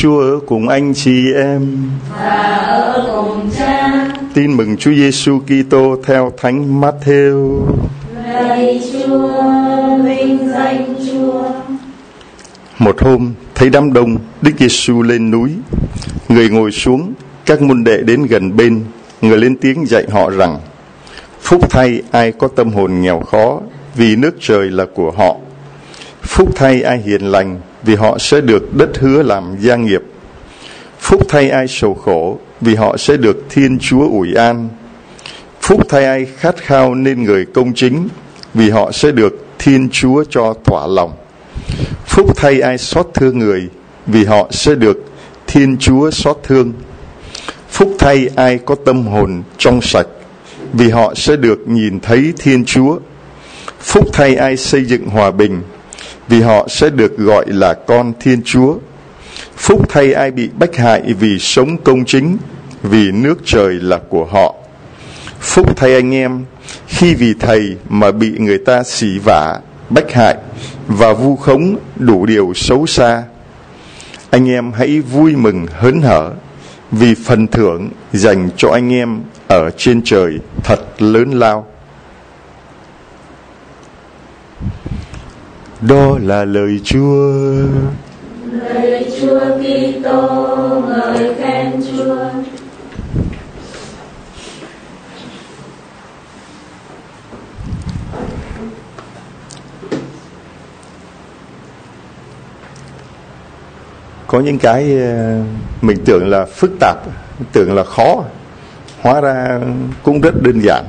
Chúa ở cùng anh chị em và ở cùng Cha. Tin mừng Chúa Giêsu Kitô theo Thánh Matthew. Lạy Chúa, vinh danh Chúa. Một hôm, thấy đám đông, Đức Giêsu lên núi. Người ngồi xuống, các môn đệ đến gần bên. Người lên tiếng dạy họ rằng: Phúc thay ai có tâm hồn nghèo khó, vì nước trời là của họ. Phúc thay ai hiền lành, vì họ sẽ được đất hứa làm gia nghiệp. Phúc thay ai sầu khổ, vì họ sẽ được Thiên Chúa ủi an. Phúc thay ai khát khao nên người công chính, vì họ sẽ được Thiên Chúa cho thỏa lòng. Phúc thay ai xót thương người, vì họ sẽ được Thiên Chúa xót thương. Phúc thay ai có tâm hồn trong sạch, vì họ sẽ được nhìn thấy Thiên Chúa. Phúc thay ai xây dựng hòa bình, vì họ sẽ được gọi là con Thiên Chúa. Phúc thay ai bị bách hại vì sống công chính, vì nước trời là của họ. Phúc thay anh em khi vì thầy mà bị người ta xỉ vả, bách hại và vu khống đủ điều xấu xa. Anh em hãy vui mừng hớn hở, vì phần thưởng dành cho anh em ở trên trời thật lớn lao. Đó là lời Chúa. Lạy Chúa Kitô, ngợi khen Chúa. Có những cái mình tưởng là phức tạp, tưởng là khó, hóa ra cũng rất đơn giản.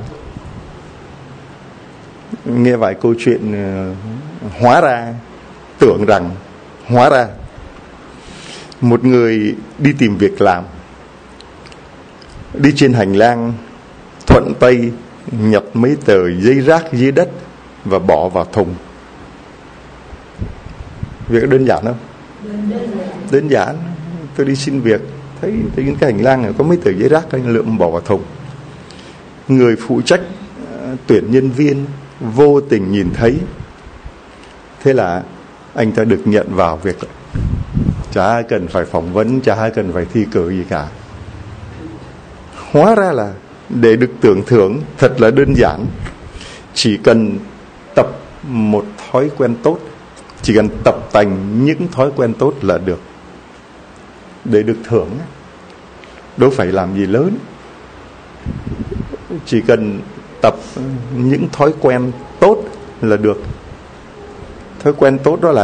Nghe vài câu chuyện hóa ra, tưởng rằng, hóa ra. Một người đi tìm việc làm, đi trên hành lang, thuận tay nhặt mấy tờ giấy rác dưới đất và bỏ vào thùng. Việc đơn giản không? Đơn giản. Tôi đi xin việc, thấy những cái hành lang này có mấy tờ giấy rác, anh lượm bỏ vào thùng. Người phụ trách tuyển nhân viên vô tình nhìn thấy, thế là anh ta được nhận vào việc. Chả cần phải phỏng vấn, chả cần phải thi cử gì cả. Hóa ra là để được tưởng thưởng thật là đơn giản. Chỉ cần tập một thói quen tốt, chỉ cần tập tành những thói quen tốt là được. Để được thưởng đâu phải làm gì lớn, chỉ cần tập những thói quen tốt là được. Thói quen tốt đó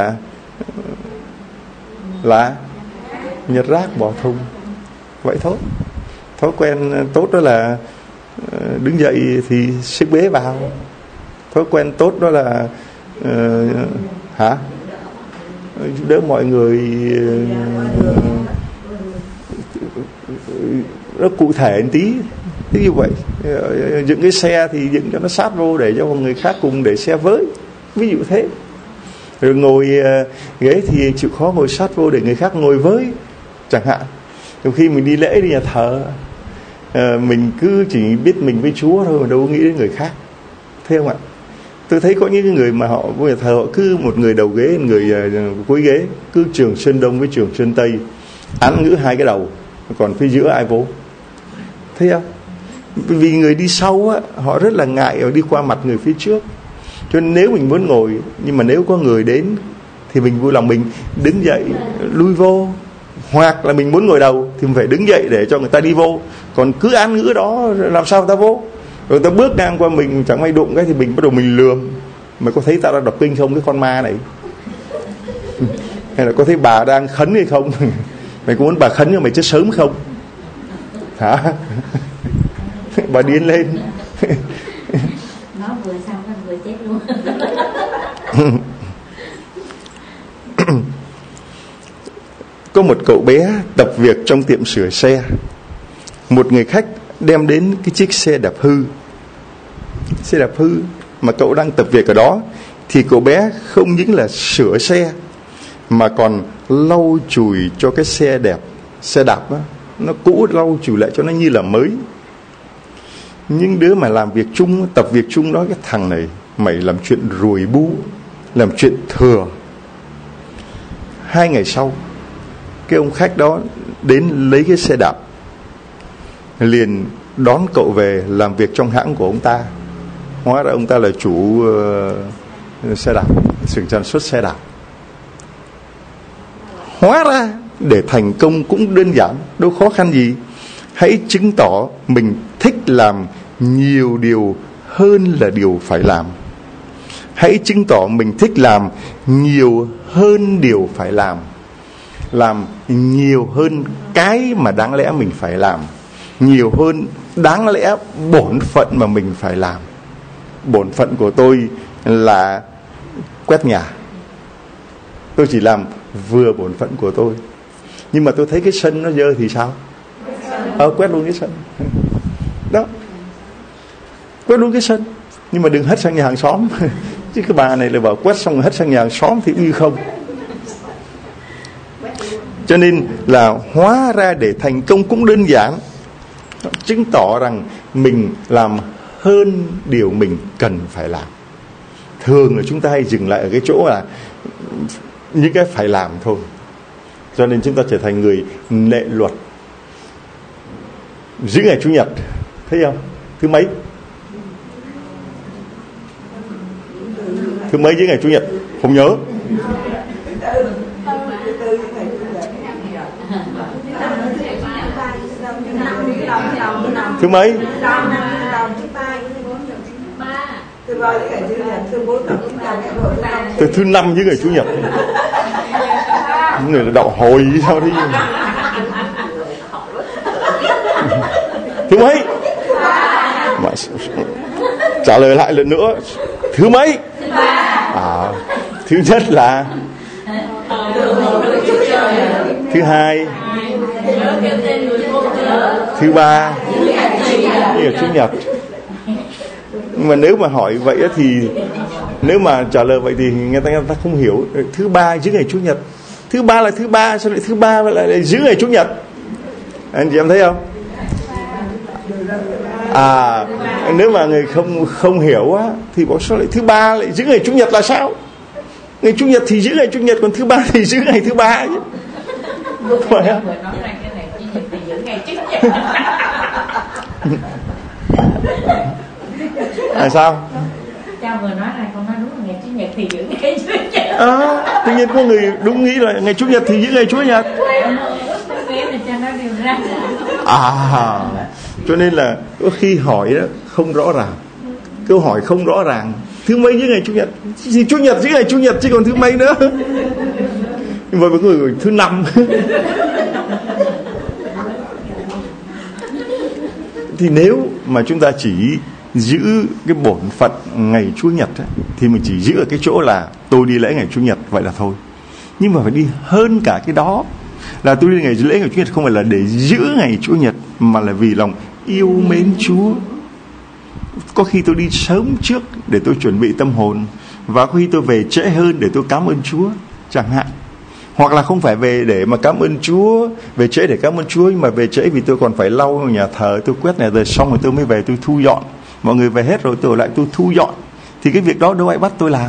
là nhặt rác bỏ thùng, vậy thôi. Thói quen tốt đó là đứng dậy thì xếp bế vào. Thói quen tốt đó là giúp đỡ mọi người. Nó cụ thể một tí. Như vậy, dựng cái xe thì dựng cho nó sát vô để cho người khác cùng để xe với, ví dụ thế. Rồi ngồi ghế thì chịu khó ngồi sát vô để người khác ngồi với, chẳng hạn. Nhiều khi mình đi lễ đi nhà thờ, mình cứ chỉ biết mình với Chúa thôi, mà đâu có nghĩ đến người khác, thấy không ạ? Tôi thấy có những người mà họ vô nhà thờ, họ cứ một người đầu ghế, một người cuối ghế, cứ trường Sơn Đông với trường Sơn Tây, án ngữ hai cái đầu, còn phía giữa ai vô, thấy không? Vì người đi sau á, họ rất là ngại ở đi qua mặt người phía trước. Cho nên nếu mình muốn ngồi, nhưng mà nếu có người đến thì mình vui lòng mình đứng dậy lui vô. Hoặc là mình muốn ngồi đầu thì mình phải đứng dậy để cho người ta đi vô. Còn cứ án ngữ đó làm sao người ta vô? Rồi người ta bước ngang qua mình, chẳng may đụng cái thì mình bắt đầu mình lườm: mày có thấy tao đang đọc kinh không, cái con ma này? Hay là có thấy bà đang khấn hay không? Mày có muốn bà khấn cho mày chết sớm không? Hả? Bà điên lên. Nó vừa xong nó vừa chết luôn. Có một cậu bé tập việc trong tiệm sửa xe. Một người khách đem đến cái chiếc xe đạp hư. Xe đạp hư mà cậu đang tập việc ở đó, thì cậu bé không những là sửa xe mà còn lau chùi cho cái xe đẹp, xe đạp đó, nó cũ, lau chùi lại cho nó như là mới. Những đứa mà làm việc chung, tập việc chung đó, cái thằng này mày làm chuyện rùi bu, làm chuyện thừa. 2 ngày sau, cái ông khách đó đến lấy cái xe đạp, liền đón cậu về làm việc trong hãng của ông ta. Hóa ra ông ta là chủ xe đạp, xưởng sản xuất xe đạp. Hóa ra để thành công cũng đơn giản, đâu khó khăn gì. Hãy chứng tỏ mình thích làm nhiều điều hơn là điều phải làm. Hãy chứng tỏ mình thích làm nhiều hơn điều phải làm. Làm nhiều hơn cái mà đáng lẽ mình phải làm, nhiều hơn đáng lẽ bổn phận mà mình phải làm. Bổn phận của tôi là quét nhà, tôi chỉ làm vừa bổn phận của tôi. Nhưng mà tôi thấy cái sân nó dơ thì sao? Quét luôn cái sân đó, quét luôn cái sân. Nhưng mà đừng hất sang nhà hàng xóm. Chứ cái bà này là bảo quét xong hất sang nhà hàng xóm thì như không. Cho nên là hóa ra để thành công cũng đơn giản, chứng tỏ rằng mình làm hơn điều mình cần phải làm. Thường là chúng ta hay dừng lại ở cái chỗ là những cái phải làm thôi. Cho nên chúng ta trở thành người lệ luật. Giữ ngày Chủ nhật, thấy không? Thứ mấy? Thứ mấy giữ ngày Chủ nhật? Không nhớ. Thứ mấy? Từ thứ 5 với ngày Chủ nhật. Những người là đậu hồi sao đi. Thứ mấy? Mà trả lời lại lần nữa. Thứ mấy? Thứ nhất là thứ hai, thứ ba là Chủ nhật. Nhưng mà nếu mà hỏi vậy thì, nếu mà trả lời vậy thì người ta không hiểu. Thứ ba giữ ngày Chủ nhật. Thứ ba là thứ ba, sao lại thứ ba lại giữ ngày Chủ nhật? Anh chị em thấy không? Nếu mà người không hiểu á thì bảo sao lại thứ ba lại giữ ngày Chủ nhật là sao? Ngày Chủ nhật thì giữ ngày Chủ nhật, còn thứ ba thì giữ ngày thứ ba chứ. Phải không? Sao? Cha vừa nói là con nói đúng là ngày Chủ nhật thì giữ ngày Chủ nhật. Tự nhiên có người đúng nghĩ là ngày Chủ nhật thì giữ ngày Chủ nhật. Cho nên là có khi hỏi đó không rõ ràng. Câu hỏi không rõ ràng. Thứ mấy giữ ngày Chủ nhật? Thì Chủ nhật giữ ngày Chủ nhật chứ còn thứ mấy nữa. Nhưng mà với người thứ 5. Thì nếu mà chúng ta chỉ giữ cái bổn phận ngày Chủ nhật ấy, thì mình chỉ giữ ở cái chỗ là tôi đi lễ ngày Chủ nhật, vậy là thôi. Nhưng mà phải đi hơn cả cái đó. Là tôi đi lễ ngày Chủ nhật không phải là để giữ ngày Chủ nhật, mà là vì lòng yêu mến Chúa. Có khi tôi đi sớm trước để tôi chuẩn bị tâm hồn, và có khi tôi về trễ hơn để tôi cảm ơn Chúa chẳng hạn. Hoặc là không phải về để mà cảm ơn Chúa, về trễ để cảm ơn Chúa, nhưng mà về trễ vì tôi còn phải lau nhà thờ, tôi quét nhà thờ xong rồi tôi mới về tôi thu dọn. Mọi người về hết rồi tôi lại tôi thu dọn. Thì cái việc đó đâu ai bắt tôi làm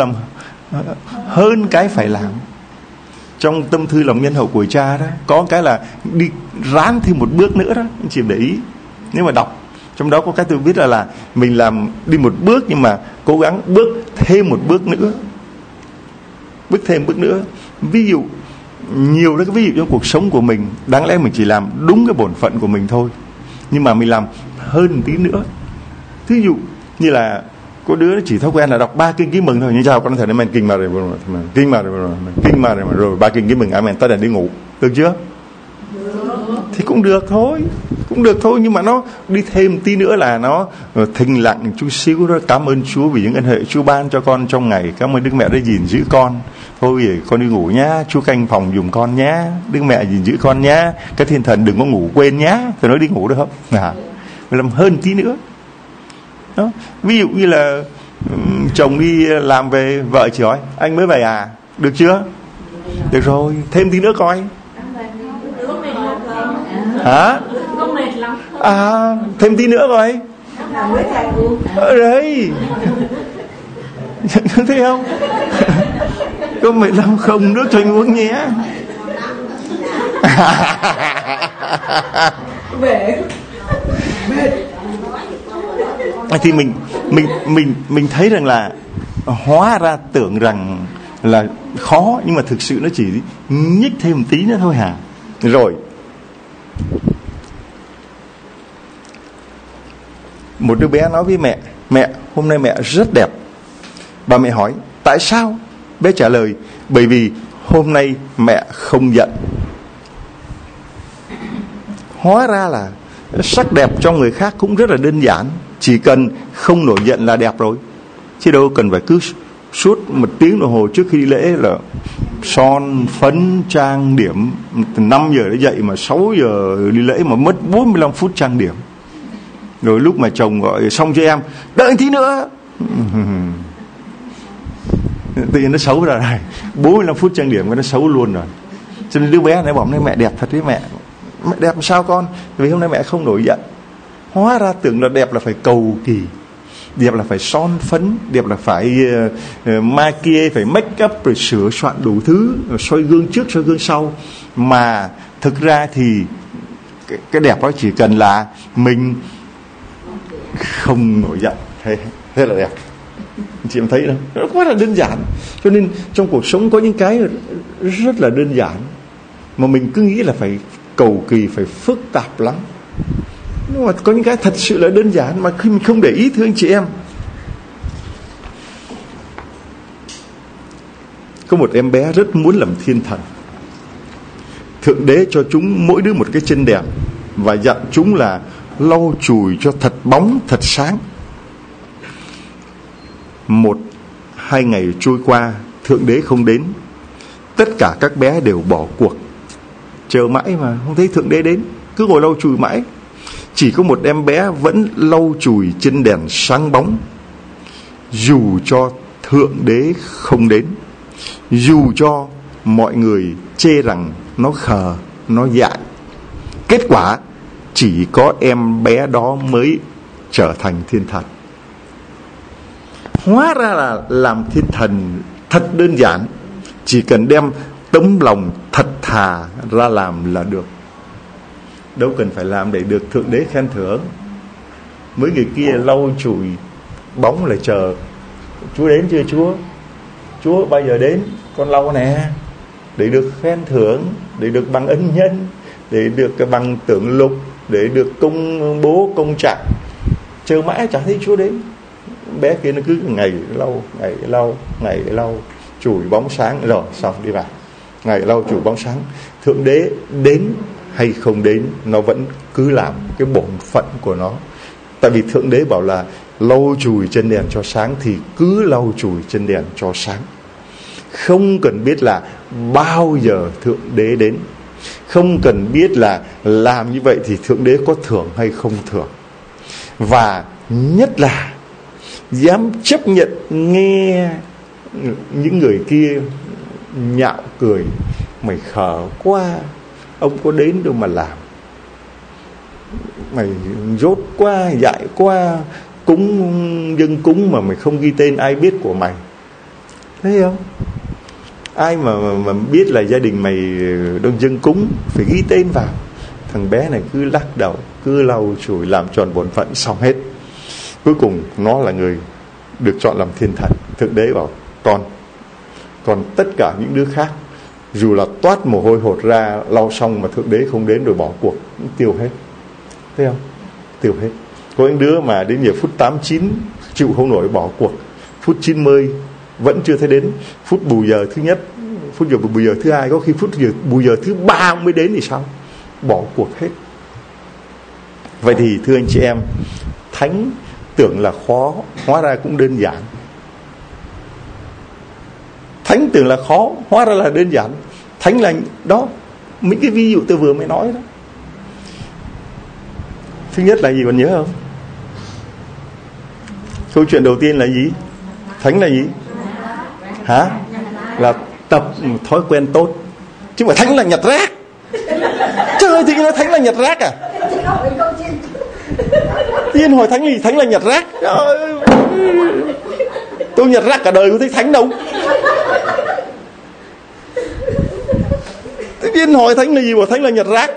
hơn cái phải làm. Trong tâm thư lòng nhân hậu của Cha đó, có cái là đi ráng thêm một bước nữa đó, anh chị để ý. Nếu mà đọc trong đó có cái tôi biết là mình làm đi một bước, nhưng mà cố gắng bước thêm một bước nữa. Bước thêm bước nữa. Ví dụ nhiều đó, cái ví dụ trong cuộc sống của mình, đáng lẽ mình chỉ làm đúng cái bổn phận của mình thôi, nhưng mà mình làm hơn tí nữa. Thí dụ như là có đứa chỉ thói quen là đọc 3 kinh ký mừng thôi. Như chào con thể mình kinh mà rồi, kinh mà rồi 3 kinh ký mừng, amen, ta đành đi ngủ, được chưa? Thì cũng được thôi, nhưng mà nó đi thêm tí nữa là nó thinh lặng chút xíu đó. Cảm ơn Chúa vì những ân huệ Chúa ban cho con trong ngày. Cảm ơn Đức Mẹ đã gìn giữ con. Thôi con đi ngủ nhá, Chúa canh phòng giùm con nhá, Đức Mẹ gìn giữ con nhá, cái Thiên Thần đừng có ngủ quên nhá. Tôi nói đi ngủ được không? Mình làm hơn tí nữa đó. Ví dụ như là chồng đi làm về, vợ chỉ hỏi anh mới về à, được chưa? Được rồi, thêm tí nữa coi. Hả? Thêm tí nữa coi. Đấy. Thấy không? Có 15 không nước cho anh uống nhé. Thì mình thấy rằng là hóa ra tưởng rằng là khó, nhưng mà thực sự nó chỉ nhích thêm một tí nữa thôi hả. Rồi một đứa bé nói với mẹ: mẹ, hôm nay mẹ rất đẹp. Bà mẹ hỏi tại sao? Bé trả lời: bởi vì hôm nay mẹ không giận. Hóa ra là sắc đẹp trong người khác cũng rất là đơn giản, chỉ cần không nổi giận là đẹp rồi, chứ đâu cần phải cứ suốt 1 tiếng đồng hồ trước khi đi lễ là son phấn trang điểm. Từ 5 giờ để dậy mà 6 giờ đi lễ mà mất 45 phút trang điểm. Rồi lúc mà chồng gọi xong cho em: đợi tí nữa. Tự nhiên nó xấu ra rồi, 45 phút trang điểm cái nó xấu luôn rồi. Cho nên đứa bé này bảo: hôm nay mẹ đẹp thật đấy mẹ. Mẹ đẹp sao con? Vì hôm nay mẹ không nổi giận. Hóa ra tưởng là đẹp là phải cầu kỳ, đẹp là phải son phấn, đẹp là phải maquille, phải make up, rồi sửa soạn đủ thứ, rồi soi gương trước soi gương sau. Mà thực ra thì cái đẹp đó chỉ cần là mình không nổi giận, thế là đẹp. Chị em thấy đâu? Nó quá là đơn giản. Cho nên trong cuộc sống có những cái rất là đơn giản mà mình cứ nghĩ là phải cầu kỳ, phải phức tạp lắm. Nhưng mà có những cái thật sự là đơn giản mà khi mình không để ý, thưa anh chị em. Có một em bé rất muốn làm thiên thần. Thượng đế cho chúng mỗi đứa một cái chân đèn và dặn chúng là lau chùi cho thật bóng, thật sáng. 1-2 ngày trôi qua, Thượng đế không đến. Tất cả các bé đều bỏ cuộc. Chờ mãi mà không thấy Thượng đế đến, cứ ngồi lau chùi mãi. Chỉ có một em bé vẫn lau chùi chân đèn sáng bóng. Dù cho Thượng đế không đến, dù cho mọi người chê rằng nó khờ, nó dại, kết quả chỉ có em bé đó mới trở thành thiên thần. Hóa ra là làm thiên thần thật đơn giản, chỉ cần đem tấm lòng thật thà ra làm là được. Đâu cần phải làm để được Thượng đế khen thưởng. Mấy người kia lau chùi bóng là chờ Chúa đến chưa Chúa? Chúa bao giờ đến? Con lau nè, để được khen thưởng, để được bằng ân nhân, để được cái bằng tưởng lục, để được công bố công trạng. Chờ mãi chẳng thấy Chúa đến. Bé kia nó cứ ngày lau chùi bóng sáng, rồi xong đi vào. Ngày lau chùi bóng sáng. Thượng đế đến hay không đến, nó vẫn cứ làm cái bổn phận của nó. Tại vì Thượng đế bảo là lau chùi chân đèn cho sáng, thì cứ lau chùi chân đèn cho sáng. Không cần biết là bao giờ Thượng đế đến, không cần biết là làm như vậy thì Thượng đế có thưởng hay không thưởng. Và nhất là dám chấp nhận nghe những người kia nhạo cười: mày khờ quá, ông có đến đâu mà làm, mày dốt quá, dại quá, dân cúng mà mày không ghi tên, ai biết của mày. Thấy không? Ai mà biết là gia đình mày đông dân cúng, phải ghi tên vào. Thằng bé này cứ lắc đầu, cứ lau chùi làm tròn bổn phận, xong hết. Cuối cùng nó là người được chọn làm thiên thần. Thượng đế bảo: còn tất cả những đứa khác, dù là toát mồ hôi hột ra lau xong mà Thượng đế không đến, rồi bỏ cuộc, cũng tiêu hết. Thấy không? Tiêu hết. Có những đứa mà đến giờ phút 8-9 chịu không nổi, bỏ cuộc. Phút 90 vẫn chưa thấy đến. Phút bù giờ thứ nhất, phút bù giờ thứ hai, có khi phút bù giờ thứ 3 mới đến thì sao? Bỏ cuộc hết. Vậy thì thưa anh chị em, thánh tưởng là khó, hóa ra cũng đơn giản. Thánh tưởng là khó, hóa ra là đơn giản. Thánh là đó, mấy cái ví dụ tôi vừa mới nói đó. Thứ nhất là gì còn nhớ không? Câu chuyện đầu tiên là gì? Thánh là gì? Hả? Là tập thói quen tốt. Chứ mà thánh là nhặt rác. Trời ơi, thì nói thánh là nhặt rác à? Tiên hỏi thánh gì? Thánh là nhặt rác. Tôi nhặt rác cả đời, có thấy thánh đâu. Tiên hỏi Thánh là gì? Bảo Thánh là nhặt rác.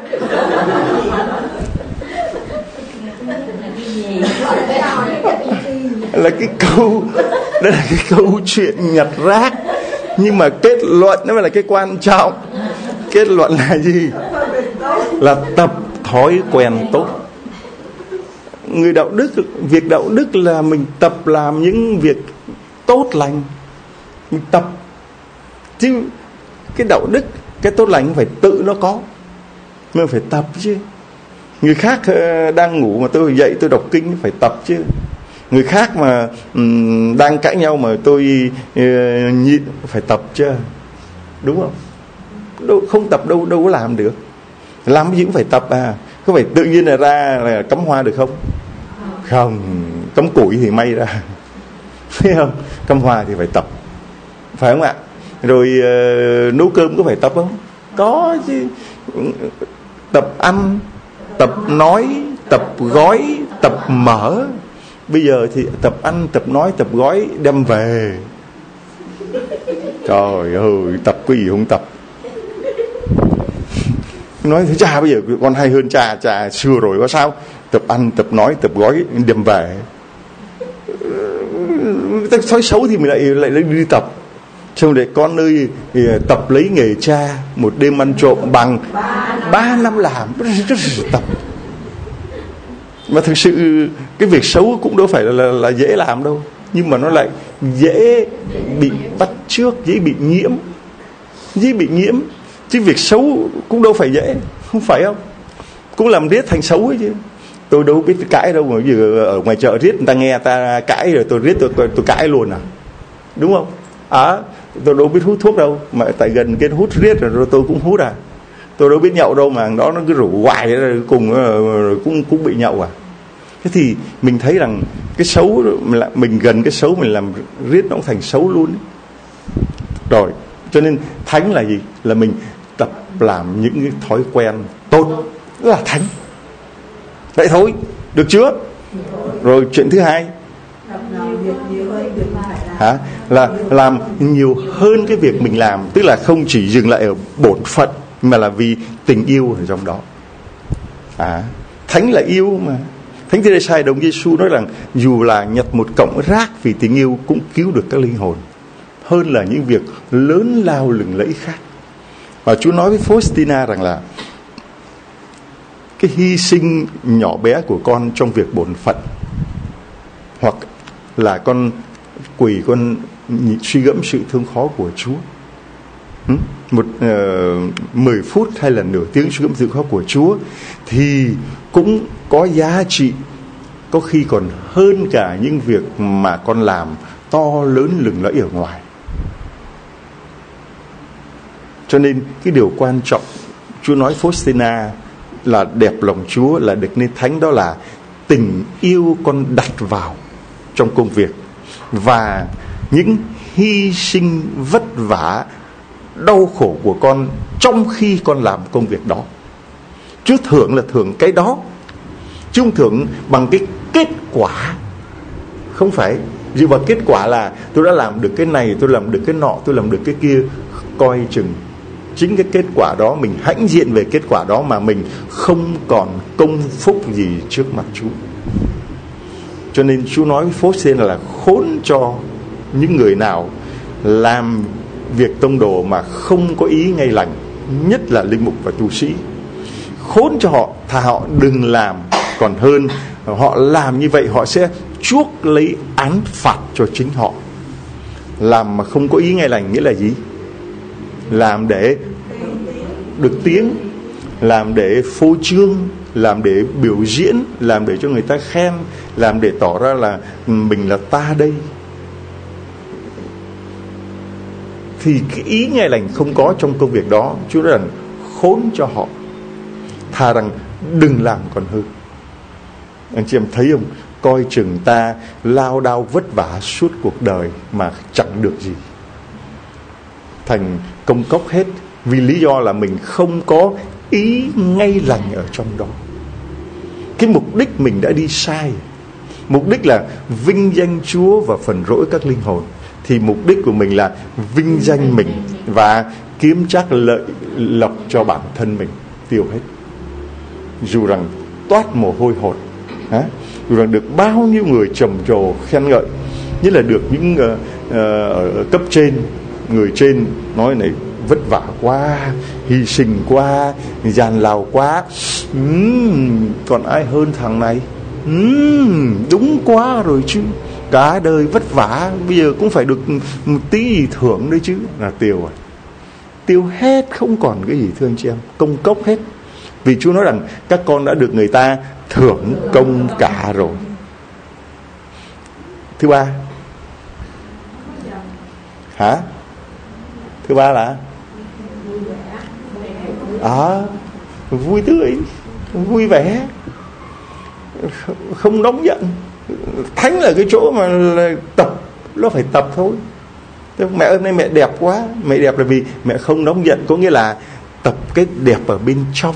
Là cái câu, đó là cái câu chuyện nhặt rác. Nhưng mà kết luận nó mới là cái quan trọng. Kết luận là gì? Là tập thói quen tốt. Người đạo đức, việc đạo đức là mình tập làm những việc tốt lành. Mình tập. Chứ cái đạo đức, cái tốt lành phải tự nó có, mình phải tập chứ. Người khác đang ngủ mà tôi dậy tôi đọc kinh phải tập chứ. Người khác mà đang cãi nhau mà tôi nhịn phải tập chứ. Đúng không? Đâu, không tập đâu có làm được. Làm cái gì cũng phải tập à. Có phải tự nhiên là ra là cắm hoa được không? Không. Cắm củi thì may ra. Thấy không? Cắm hoa thì phải tập. Phải không ạ? Rồi nấu cơm có phải tập không? Có chứ. Tập ăn, tập nói, tập gói, tập mở. Bây giờ thì tập ăn, tập nói, tập gói đem về. Trời ơi, tập cái gì không tập. Nói thế cha bây giờ con hay hơn cha xưa rồi có sao? Tập ăn, tập nói, tập gói đem về. Thói xấu thì mình lại đi tập. Xong để con ơi, tập lấy nghề cha, một đêm ăn trộm bằng 3 năm làm. Tập. Mà thực sự cái việc xấu cũng đâu phải là dễ làm đâu. Nhưng mà nó lại dễ bị bắt chước, dễ bị nhiễm. Dễ bị nhiễm. Chứ việc xấu cũng đâu phải dễ. Không phải không? Cũng làm riết thành xấu ấy chứ. Tôi đâu biết cãi đâu. Mà giờ ở ngoài chợ riết người ta nghe ta cãi rồi tôi riết tôi cãi luôn à. Đúng không? Tôi đâu biết hút thuốc đâu. Mà tại gần cái hút riết rồi tôi cũng hút à. Tôi đâu biết nhậu đâu mà đó nó cứ rủ hoài rồi cùng cũng bị nhậu à. Thế thì mình thấy rằng cái xấu, mình gần cái xấu mình làm riết nó cũng thành xấu luôn ấy. Rồi cho nên thánh là gì? Là mình tập làm những cái thói quen tốt là thánh. Vậy thôi, được chưa? Rồi chuyện thứ hai là làm nhiều hơn cái việc mình làm. Tức là không chỉ dừng lại ở bổn phận, mà là vì tình yêu ở trong đó. Thánh là yêu mà. Thánh Teresa Đồng Giêsu nói rằng dù là nhặt một cọng rác vì tình yêu cũng cứu được các linh hồn, hơn là những việc lớn lao lừng lẫy khác. Và Chúa nói với Faustina rằng là cái hy sinh nhỏ bé của con trong việc bổn phận, hoặc là con quỳ con suy gẫm sự thương khó của Chúa, 10 phút hay là nửa tiếng suy gẫm sự khó của Chúa, thì cũng có giá trị, có khi còn hơn cả những việc mà con làm to lớn lừng lẫy ở ngoài. Cho nên cái điều quan trọng Chúa nói Faustina là đẹp lòng Chúa, là được nên thánh, đó là tình yêu con đặt vào trong công việc và những hy sinh vất vả đau khổ của con trong khi con làm công việc đó. Chúa thưởng là thưởng cái đó, chứ không thưởng bằng cái kết quả. Không phải dựa vào kết quả là tôi đã làm được cái này, tôi làm được cái nọ, tôi làm được cái kia. Coi chừng chính cái kết quả đó, mình hãnh diện về kết quả đó mà mình không còn công phúc gì trước mặt Chúa. Cho nên Chúa nói với Faustina là khốn cho những người nào làm việc tông đồ mà không có ý ngay lành, nhất là linh mục và tu sĩ. Khốn cho họ, thà họ đừng làm còn hơn. Họ làm như vậy họ sẽ chuốc lấy án phạt cho chính họ. Làm mà không có ý ngay lành nghĩa là gì? Làm để được tiếng, làm để phô trương, làm để biểu diễn, làm để cho người ta khen, làm để tỏ ra là mình là ta đây. Thì cái ý nghe lành không có trong công việc đó. Chúa nói rằng khốn cho họ, thà rằng đừng làm còn hơn. Anh chị em thấy không? Coi chừng ta lao đao vất vả suốt cuộc đời mà chẳng được gì, thành công cốc hết, vì lý do là mình không có ý ngay lành ở trong đó. Cái mục đích mình đã đi sai. Mục đích là vinh danh Chúa và phần rỗi các linh hồn, thì mục đích của mình là vinh danh mình và kiếm trác lợi lộc cho bản thân mình, tiêu hết. Dù rằng toát mồ hôi hột, dù rằng được bao nhiêu người trầm trồ khen ngợi, nhất là được những ở cấp trên, người trên nói này vất vả quá, hy sinh quá, gian lao quá, còn ai hơn thằng này, đúng quá rồi chứ, cả đời vất vả bây giờ cũng phải được một tí gì thưởng đấy chứ, là tiêu rồi, tiêu hết, không còn cái gì thưa anh chị em, công cốc hết. Vì Chúa nói rằng các con đã được người ta thưởng công cả rồi. Thứ ba, thứ ba là vui tươi, vui vẻ, không nóng giận. Thánh là cái chỗ mà là tập, nó phải tập thôi. Mẹ ơi, nay mẹ đẹp quá. Mẹ đẹp là vì mẹ không nóng giận, có nghĩa là tập cái đẹp ở bên trong.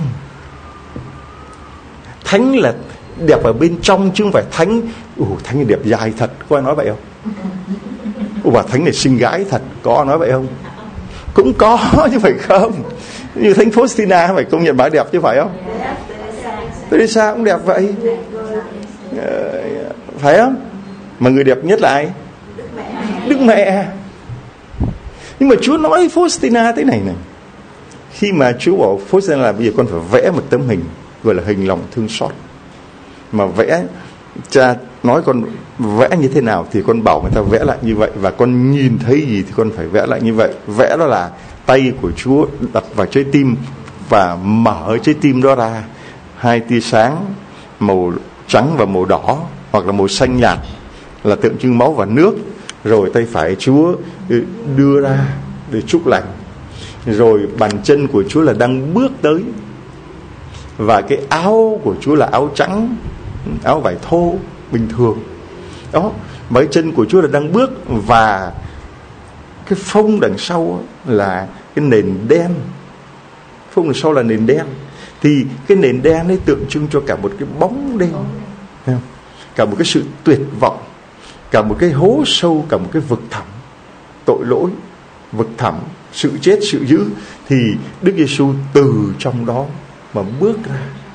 Thánh là đẹp ở bên trong chứ không phải thánh. Thánh này đẹp dài thật, có ai nói vậy không? Bà thánh này xinh gái thật, có ai nói vậy không? Cũng có chứ phải không? Như thánh Faustina phải công nhận bà đẹp chứ phải không? Teresa cũng đẹp vậy, phải không? Mà người đẹp nhất là ai? Đức Mẹ. Nhưng mà Chúa nói Faustina thế này này, khi mà Chúa bảo Faustina là bây giờ con phải vẽ một tấm hình gọi là hình lòng thương xót, mà vẽ, cha nói con vẽ như thế nào thì con bảo người ta vẽ lại như vậy, và con nhìn thấy gì thì con phải vẽ lại như vậy. Vẽ đó là tay của Chúa đặt vào trái tim và mở trái tim đó ra, hai tia sáng màu trắng và màu đỏ hoặc là màu xanh nhạt là tượng trưng máu và nước. Rồi tay phải Chúa đưa ra để chúc lành, rồi bàn chân của Chúa là đang bước tới, và cái áo của Chúa là áo trắng, áo vải thô bình thường đó, và cái chân của Chúa là đang bước, và cái phông đằng sau là cái nền đen. Phông đằng sau là nền đen, thì cái nền đen ấy tượng trưng cho cả một cái bóng đen, cả một cái sự tuyệt vọng, cả một cái hố sâu, cả một cái vực thẳm tội lỗi, vực thẳm sự chết, sự dữ. Thì Đức Giêsu từ trong đó mà bước ra.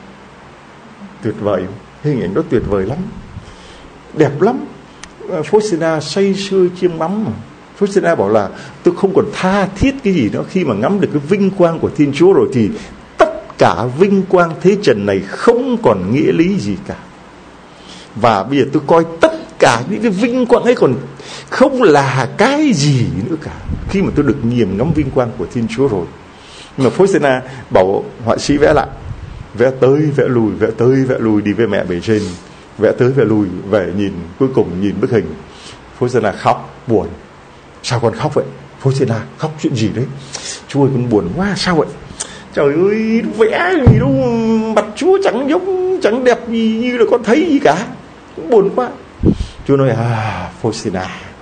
Tuyệt vời, hình ảnh đó tuyệt vời lắm, đẹp lắm. Faustina say sưa chiêm ngắm mà. Faustina bảo là tôi không còn tha thiết cái gì nữa, khi mà ngắm được cái vinh quang của Thiên Chúa rồi thì tất cả vinh quang thế trần này không còn nghĩa lý gì cả. Và bây giờ tôi coi tất cả những cái vinh quang ấy còn không là cái gì nữa cả, khi mà tôi được nghiền ngắm vinh quang của Thiên Chúa rồi. Nhưng mà Faustina bảo họa sĩ vẽ lại, vẽ tới vẽ lùi, vẽ tới vẽ lùi, đi với mẹ bề trên, vẽ tới vẽ lùi, về nhìn, cuối cùng nhìn bức hình. Faustina khóc buồn. Sao con khóc vậy? Faustina khóc chuyện gì đấy? Chúa ơi, con buồn quá. Sao vậy? Trời ơi, vẽ gì đâu, mặt Chúa chẳng giống, chẳng đẹp gì như là con thấy gì cả, buồn quá. Chúa nói Faustina,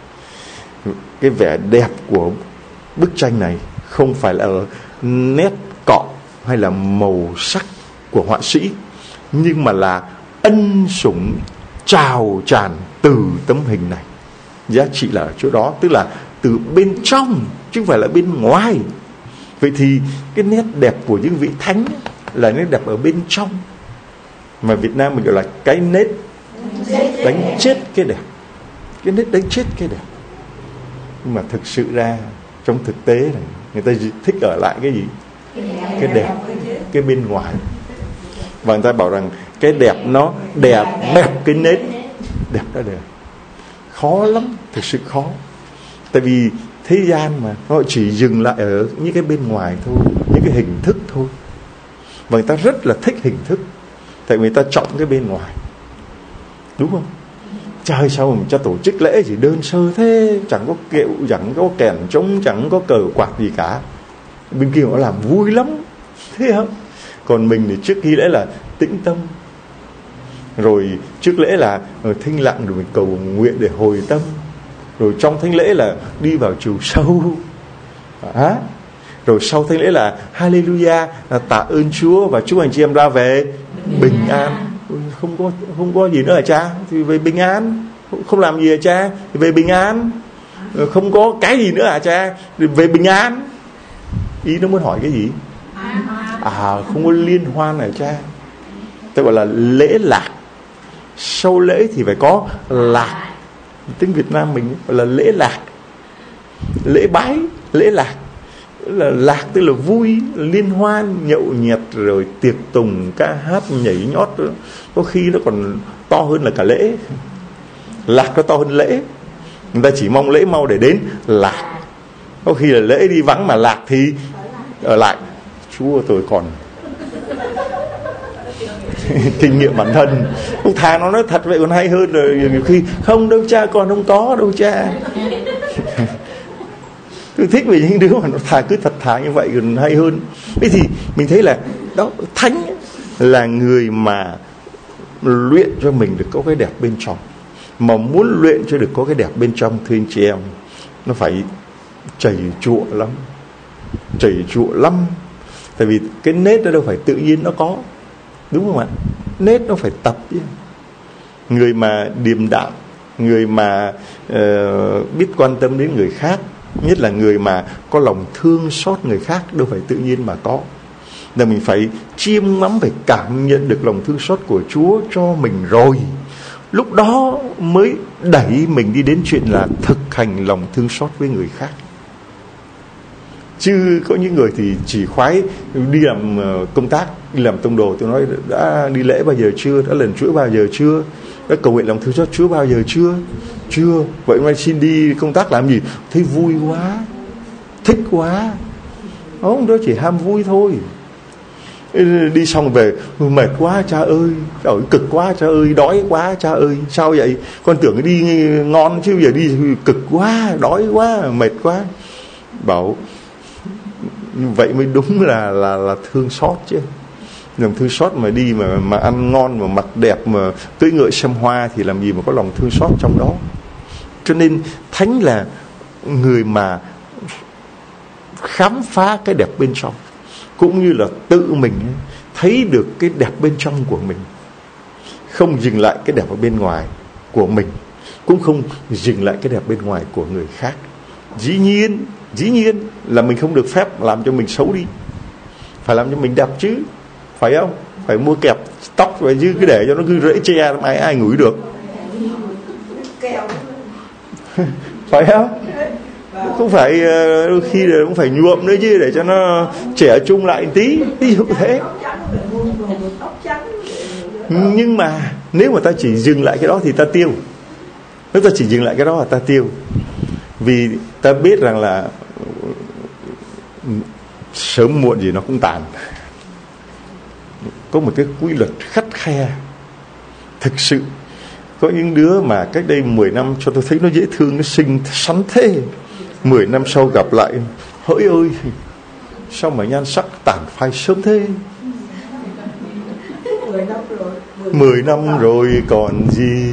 cái vẻ đẹp của bức tranh này không phải là ở nét cọ hay là màu sắc của họa sĩ, nhưng mà là ân sủng trào tràn từ tấm hình này. Giá trị là ở chỗ đó, tức là từ bên trong chứ không phải là bên ngoài. Vậy thì cái nét đẹp của những vị thánh là nét đẹp ở bên trong, mà Việt Nam mình gọi là cái nét đánh chết cái đẹp, cái nét đánh chết cái đẹp. Nhưng mà thực sự ra trong thực tế này, người ta thích ở lại cái gì? Cái đẹp, cái bên ngoài. Và người ta bảo rằng cái đẹp nó đẹp cái nét đẹp đó đẹp. Khó lắm, thực sự khó. Tại vì thế gian mà nó chỉ dừng lại ở những cái bên ngoài thôi, những cái hình thức thôi. Và người ta rất là thích hình thức, tại vì người ta trọng cái bên ngoài, đúng không? Trời, sao mà cho tổ chức lễ chỉ đơn sơ thế, chẳng có kiệu, chẳng có kèn trống, chẳng có cờ quạt gì cả. Bên kia nó làm vui lắm, thế không? Còn mình thì trước khi lễ là tĩnh tâm, rồi trước lễ là thinh lặng, rồi mình cầu nguyện để hồi tâm, rồi trong thánh lễ là đi vào chiều sâu, rồi sau thánh lễ là Hallelujah, là tạ ơn Chúa và chúc anh chị em ra về bình an. Không có gì nữa hả cha? Thì về bình an. Không làm gì hả cha? Thì về bình an. Không có cái gì nữa hả cha? Về bình an. Ý nó muốn hỏi cái gì? Không có liên hoan hả cha? Tôi gọi là lễ lạc. Sau lễ thì phải có lạc. Tiếng Việt Nam mình gọi là lễ lạc. Lễ bái, lễ lạc. Là lạc tức là vui, liên hoan, nhậu nhẹt, rồi tiệc tùng, ca hát, nhảy nhót. Có khi nó còn to hơn là cả lễ. Lạc nó to hơn lễ. Người ta chỉ mong lễ mau để đến lạc. Có khi là lễ đi vắng mà lạc thì ở lại. Chúa tôi còn kinh nghiệm bản thân. Ông thà nó nói thật vậy còn hay hơn. Rồi nhiều khi không đâu cha, còn không có đâu cha. Tôi thích về những đứa mà nó thà cứ thật thà như vậy còn hay hơn. Thế thì mình thấy là đó, thánh là người mà luyện cho mình được có cái đẹp bên trong. Mà muốn luyện cho được có cái đẹp bên trong, thưa anh chị em, nó phải chảy chụa lắm. Chảy chụa lắm. Tại vì cái nết nó đâu phải tự nhiên nó có, đúng không ạ? Nết nó phải tập chứ. Người mà điềm đạm, người mà biết quan tâm đến người khác, nhất là người mà có lòng thương xót người khác, đâu phải tự nhiên mà có. Nên mình phải chiêm ngắm, phải cảm nhận được lòng thương xót của Chúa cho mình rồi, lúc đó mới đẩy mình đi đến chuyện là thực hành lòng thương xót với người khác. Chứ có những người thì chỉ khoái đi làm công tác, đi làm tông đồ. Tôi nói đã đi lễ bao giờ chưa? Đã lần Chúa bao giờ chưa? Đã cầu nguyện lòng thương xót Chúa bao giờ chưa? Chưa. Vậy mai xin đi công tác làm gì? Thấy vui quá, thích quá. Không, đó chỉ ham vui thôi. Đi xong về mệt quá cha ơi, cực quá cha ơi, đói quá cha ơi. Sao vậy? Con tưởng đi ngon chứ giờ đi cực quá, đói quá, mệt quá. Bảo vậy mới đúng là thương xót chứ. Lòng thương xót mà đi mà ăn ngon, mà mặc đẹp, mà cưỡi ngựa xem hoa thì làm gì mà có lòng thương xót trong đó. Cho nên thánh là người mà khám phá cái đẹp bên trong, cũng như là tự mình thấy được cái đẹp bên trong của mình, không dừng lại cái đẹp ở bên ngoài của mình, cũng không dừng lại cái đẹp bên ngoài của người khác. Dĩ nhiên là mình không được phép làm cho mình xấu đi, phải làm cho mình đẹp chứ, phải không? Phải mua kẹp tóc vậy chứ, cứ để cho nó cứ rễ che ai ngửi được. Phải không? Không phải, đôi khi là cũng phải nhuộm nữa chứ, để cho nó trẻ trung lại tí, ví dụ thế. Nhưng mà nếu mà ta chỉ dừng lại cái đó thì ta tiêu. Nếu ta chỉ dừng lại cái đó là ta tiêu. Vì ta biết rằng là sớm muộn gì nó cũng tàn. Có một cái quy luật khắt khe. Thực sự có những đứa mà cách đây 10 năm cho tôi thấy nó dễ thương, nó xinh xắn thế, 10 năm sau gặp lại, hỡi ơi sao mà nhan sắc tàn phai sớm thế. 10 năm rồi còn gì,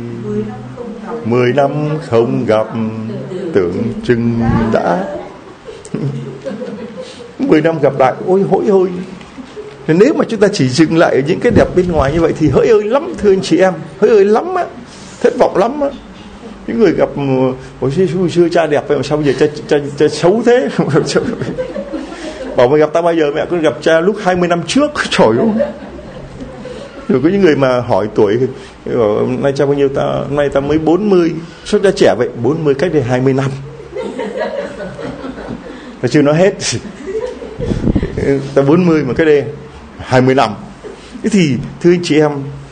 10 năm không gặp tưởng chừng đã 10 năm gặp lại, ôi hỡi ơi. Nếu mà chúng ta chỉ dừng lại ở những cái đẹp bên ngoài như vậy thì hỡi ơi lắm, thưa anh chị em, hỡi ơi lắm á, thất vọng lắm á. Những người gặp hồi xưa cha đẹp vậy mà sao bây giờ cha xấu thế. Bảo mày gặp tao bao giờ, mẹ con gặp cha lúc 20 năm trước. Trời ơi. Rồi có những người mà hỏi tuổi, nay cha bao nhiêu, nay ta mới 40. Sao cha trẻ vậy? 40 cách đây 20 năm. Ta chưa nói hết. Ta 40 mà cái đây 20 năm. Thế thì thưa anh chị em,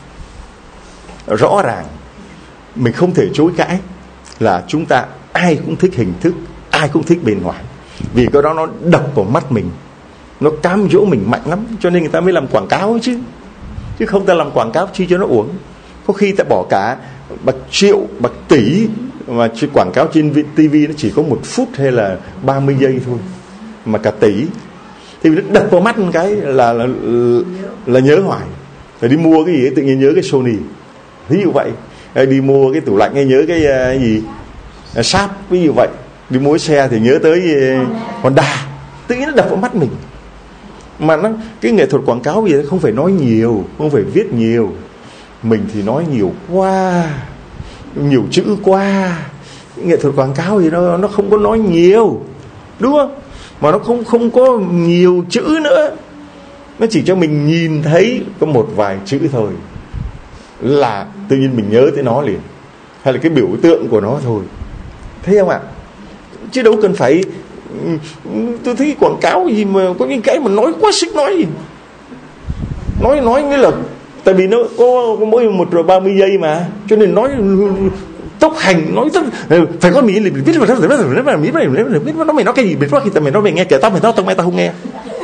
rõ ràng mình không thể chối cãi là chúng ta ai cũng thích hình thức, ai cũng thích bên ngoài. Vì cái đó nó đập vào mắt mình, nó cám dỗ mình mạnh lắm. Cho nên người ta mới làm quảng cáo chứ. Chứ không ta làm quảng cáo chi cho nó uổng. Có khi ta bỏ cả bạc triệu, bạc tỷ mà quảng cáo trên TV nó chỉ có 1 phút hay là 30 giây thôi, mà cả tỷ. Thì nó đập vào mắt một cái là nhớ hoài. Rồi đi mua cái gì ấy, tự nhiên nhớ cái Sony, ví dụ vậy. Đi mua cái tủ lạnh hay nhớ cái gì Sharp, ví dụ vậy. Đi mua cái xe thì nhớ tới Honda. Tự nhiên nó đập vào mắt mình. Mà nó, cái nghệ thuật quảng cáo bây giờ không phải nói nhiều, không phải viết nhiều. Mình thì nói nhiều quá, nhiều chữ quá, Nghệ thuật quảng cáo thì nó không có nói nhiều, đúng không? Mà nó không có nhiều chữ nữa, nó chỉ cho mình nhìn thấy có một vài chữ thôi là tự nhiên mình nhớ tới nó liền, hay là cái biểu tượng của nó thôi, thấy không ạ? Chứ đâu cần phải. Tôi thấy quảng cáo gì mà có những cái mà nói quá sức nói gì, nói nghĩa là tại vì nó có mỗi 1:30 giây mà, cho nên nói tốc hành, nói rất phải có mỹ biết mà nó mày nói cái gì biết quá, khi tao mày nói mày nghe, kể tao mày nói tao không nghe.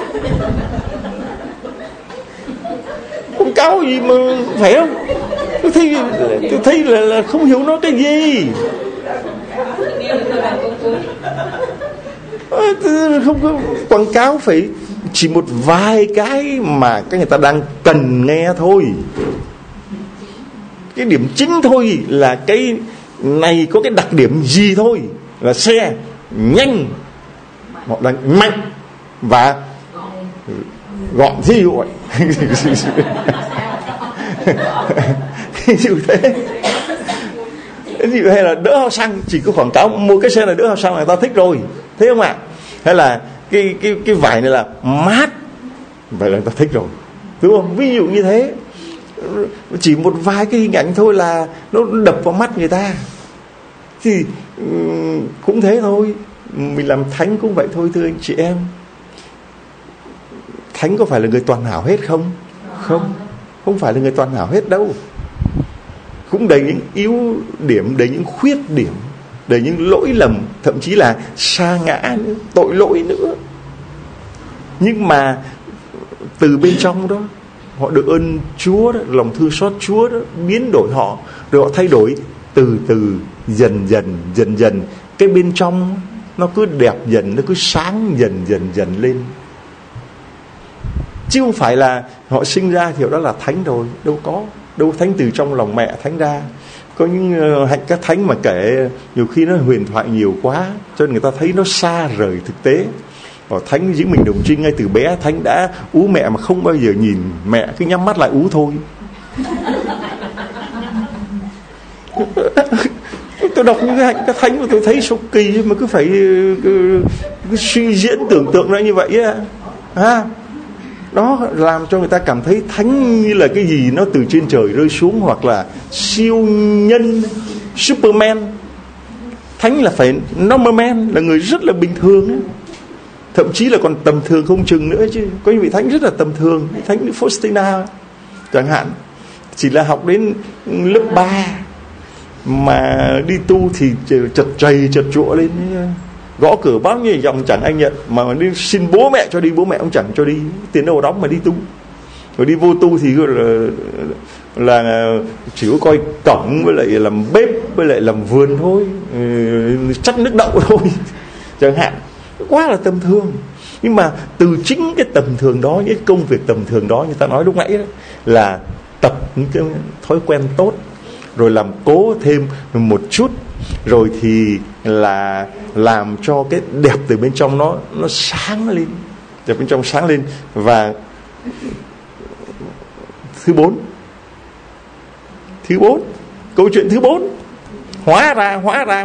Quảng cáo gì mà phải không? Tôi thấy là không hiểu nó cái gì. Không có quảng cáo phải chỉ một vài cái mà các người ta đang cần nghe thôi. Cái điểm chính thôi là cái này có cái đặc điểm gì thôi, là xe nhanh, họ đang mạnh và gọn, thí dụ vậy. Thí dụ thế. Ví dụ hay là đỡ hao xăng, chỉ có quảng cáo mua cái xe này đỡ hao xăng là người ta thích rồi, thấy không ạ? Hay là cái vải này là mát, vậy là người ta thích rồi, đúng không? Ví dụ như thế, chỉ một vài cái hình ảnh thôi là nó đập vào mắt người ta. Thì cũng thế thôi, mình làm thánh cũng vậy thôi, thưa anh chị em. Thánh có phải là người toàn hảo hết không? Không phải là người toàn hảo hết đâu. Cũng đầy những yếu điểm, đầy những khuyết điểm, đầy những lỗi lầm, thậm chí là sa ngã nữa, tội lỗi nữa. Nhưng mà từ bên trong đó, họ được ơn Chúa đó, lòng thương xót Chúa đó biến đổi họ, rồi họ thay đổi từ từ, dần dần. Cái bên trong nó cứ đẹp dần, nó cứ sáng dần lên. Chứ không phải là họ sinh ra thì đó là thánh rồi, đâu thánh từ trong lòng mẹ thánh ra. Có những các thánh mà kể nhiều khi nó huyền thoại nhiều quá, cho nên người ta thấy nó xa rời thực tế. Thánh giữ mình Đồng Trinh ngay từ bé, thánh đã ú mẹ mà không bao giờ nhìn mẹ, cứ nhắm mắt lại ú thôi. Tôi đọc những cái các thánh mà tôi thấy số kỳ, mà cứ phải cứ suy diễn tưởng tượng ra như vậy á. Đó làm cho người ta cảm thấy thánh như là cái gì nó từ trên trời rơi xuống, hoặc là siêu nhân, Superman. Thánh là phải normal man, là người rất là bình thường ấy. Thậm chí là còn tầm thường không chừng nữa chứ. Có những vị thánh rất là tầm thường, thánh Faustina chẳng hạn, chỉ là học đến lớp 3 mà đi tu thì chật chụa lên, gõ cửa bao nhiêu dòng chẳng ai nhận, mà đi xin bố mẹ cho đi, bố mẹ cũng chẳng cho đi, tiền đâu đóng mà đi tu. Rồi đi vô tu thì là chỉ có coi cổng, với lại làm bếp, với lại làm vườn thôi, chắc nước đậu thôi chẳng hạn. Quá là tầm thường. Nhưng mà từ chính cái tầm thường đó, những công việc tầm thường đó, như ta nói lúc nãy đó, là tập những cái thói quen tốt, rồi làm cố thêm một chút, rồi thì là làm cho cái đẹp từ bên trong nó sáng lên, đẹp bên trong sáng lên. Và thứ bốn, câu chuyện thứ 4, hóa ra hóa ra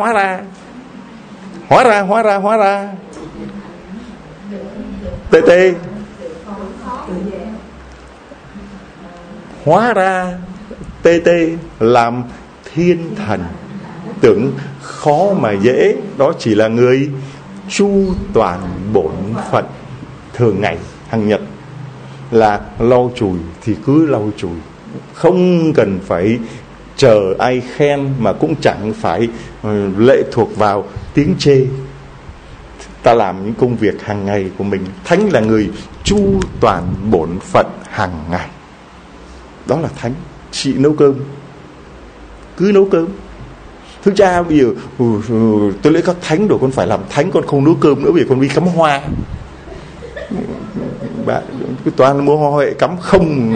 TT, hóa ra TT làm thiên thần. Tưởng khó mà dễ, đó chỉ là người chu toàn bổn phận thường ngày, hàng nhật, là lau chùi thì cứ lau chùi, không cần phải chờ ai khen, mà cũng chẳng phải lệ thuộc vào tiếng chê. Ta làm những công việc hàng ngày của mình. Thánh là người chu toàn bổn phận hàng ngày, đó là thánh. Chị nấu cơm, cứ nấu cơm. Thưa cha, bây giờ tôi lấy các thánh rồi, con phải làm thánh, con không nấu cơm nữa, bây giờ con đi cắm hoa. Bạn cứ toàn mua hoa huệ cắm không.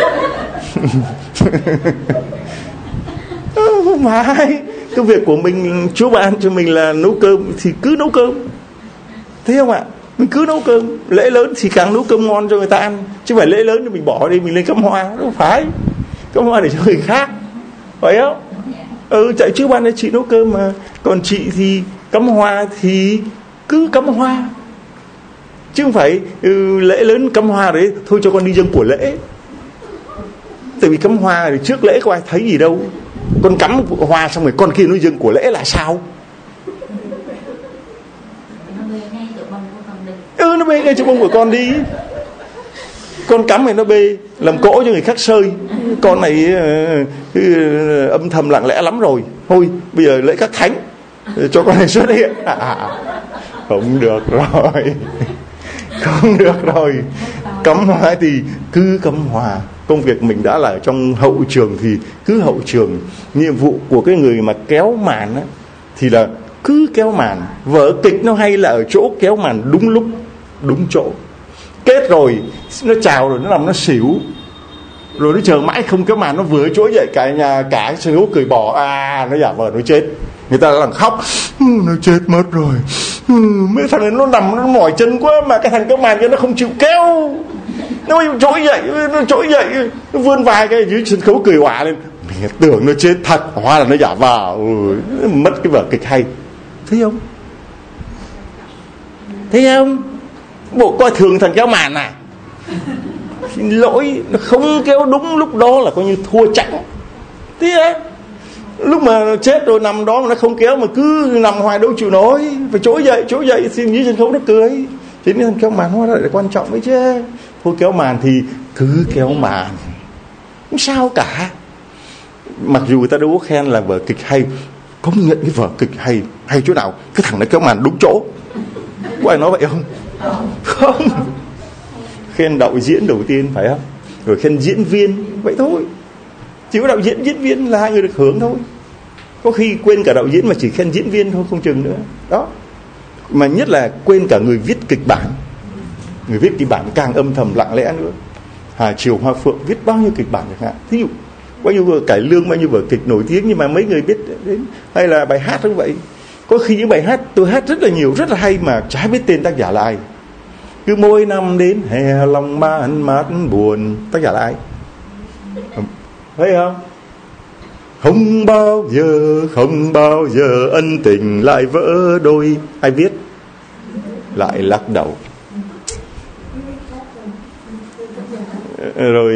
Không phải. Cái việc của mình, Chúa ban cho mình là nấu cơm thì cứ nấu cơm, thấy không ạ? Mình cứ nấu cơm. Lễ lớn thì càng nấu cơm ngon cho người ta ăn, chứ phải lễ lớn thì mình bỏ đi, mình lên cắm hoa. Không phải, cắm hoa để cho người khác, phải không? Chạy trước ban đấy chị nấu cơm mà. Còn chị thì cắm hoa thì cứ cắm hoa, chứ không phải lễ lớn cắm hoa đấy thôi cho con đi dâng của lễ. Tại vì cắm hoa thì trước lễ có ai thấy gì đâu. Con cắm hoa xong rồi con kia nó dâng của lễ là sao? Nó bê ngay chỗ bông của con đi. Con cắm này nó bê làm cỗ cho người khác sơi. Con này âm thầm lặng lẽ lắm rồi. Thôi bây giờ lễ các thánh cho con này xuất hiện. Không được rồi. Không được rồi. Cắm hoa thì cứ cắm hoa. Công việc mình đã là trong hậu trường thì cứ hậu trường. Nhiệm vụ của cái người mà kéo màn á, thì là cứ kéo màn. Vở kịch nó hay là ở chỗ kéo màn đúng lúc, đúng chỗ. Kết rồi nó chào rồi nó nằm nó xỉu, rồi nó chờ mãi không kéo màn, nó vừa trỗi dậy cả nhà, cả sân khấu cười bỏ. Nó giả vờ nó chết. Người ta đang khóc, nó chết mất rồi. Mấy thằng này nó nằm nó mỏi chân quá, mà cái thằng kéo màn kia nó không chịu kéo, nó trỗi dậy, nó vươn vai cái dưới sân khấu cười òa lên. Mình tưởng nó chết thật, hóa là nó giả vờ. Mất cái vở kịch hay. Thấy không? Thấy không? Bộ coi thường thằng kéo màn à? Xin lỗi, nó không kéo đúng lúc đó là coi như thua trận. Thế á? Lúc mà chết rồi nằm đó mà nó không kéo mà cứ nằm hoài đâu chịu nổi, phải trỗi dậy xin dưới sân khấu nó cười. Thế nên kéo màn hóa ra là quan trọng đấy chứ. Thôi kéo màn thì cứ kéo màn, không sao cả. Mặc dù người ta đâu có khen là vở kịch hay, công nhận cái vở kịch hay chỗ nào cái thằng nó kéo màn đúng chỗ. Có ai nói vậy không? Không. Khen đạo diễn đầu tiên phải không? Rồi khen diễn viên, vậy thôi. Chỉ có đạo diễn, diễn viên là hai người được hưởng thôi. Có khi quên cả đạo diễn mà chỉ khen diễn viên thôi không chừng nữa. Đó. Mà nhất là quên cả người viết kịch bản. Người viết kịch bản càng âm thầm lặng lẽ nữa. Hà Triều, Hoa Phượng viết bao nhiêu kịch bản chẳng hạn. Thí dụ bao nhiêu vở cải lương, bao nhiêu vở kịch nổi tiếng nhưng mà mấy người biết đến. Hay là bài hát cũng vậy. Có khi những bài hát tôi hát rất là nhiều, rất là hay mà chả biết tên tác giả là ai. Cứ mỗi năm đến hè lòng man mát buồn, tác giả là ai? Thấy không? Không bao giờ ân tình lại vỡ đôi. Ai viết? Lại lắc đầu. Rồi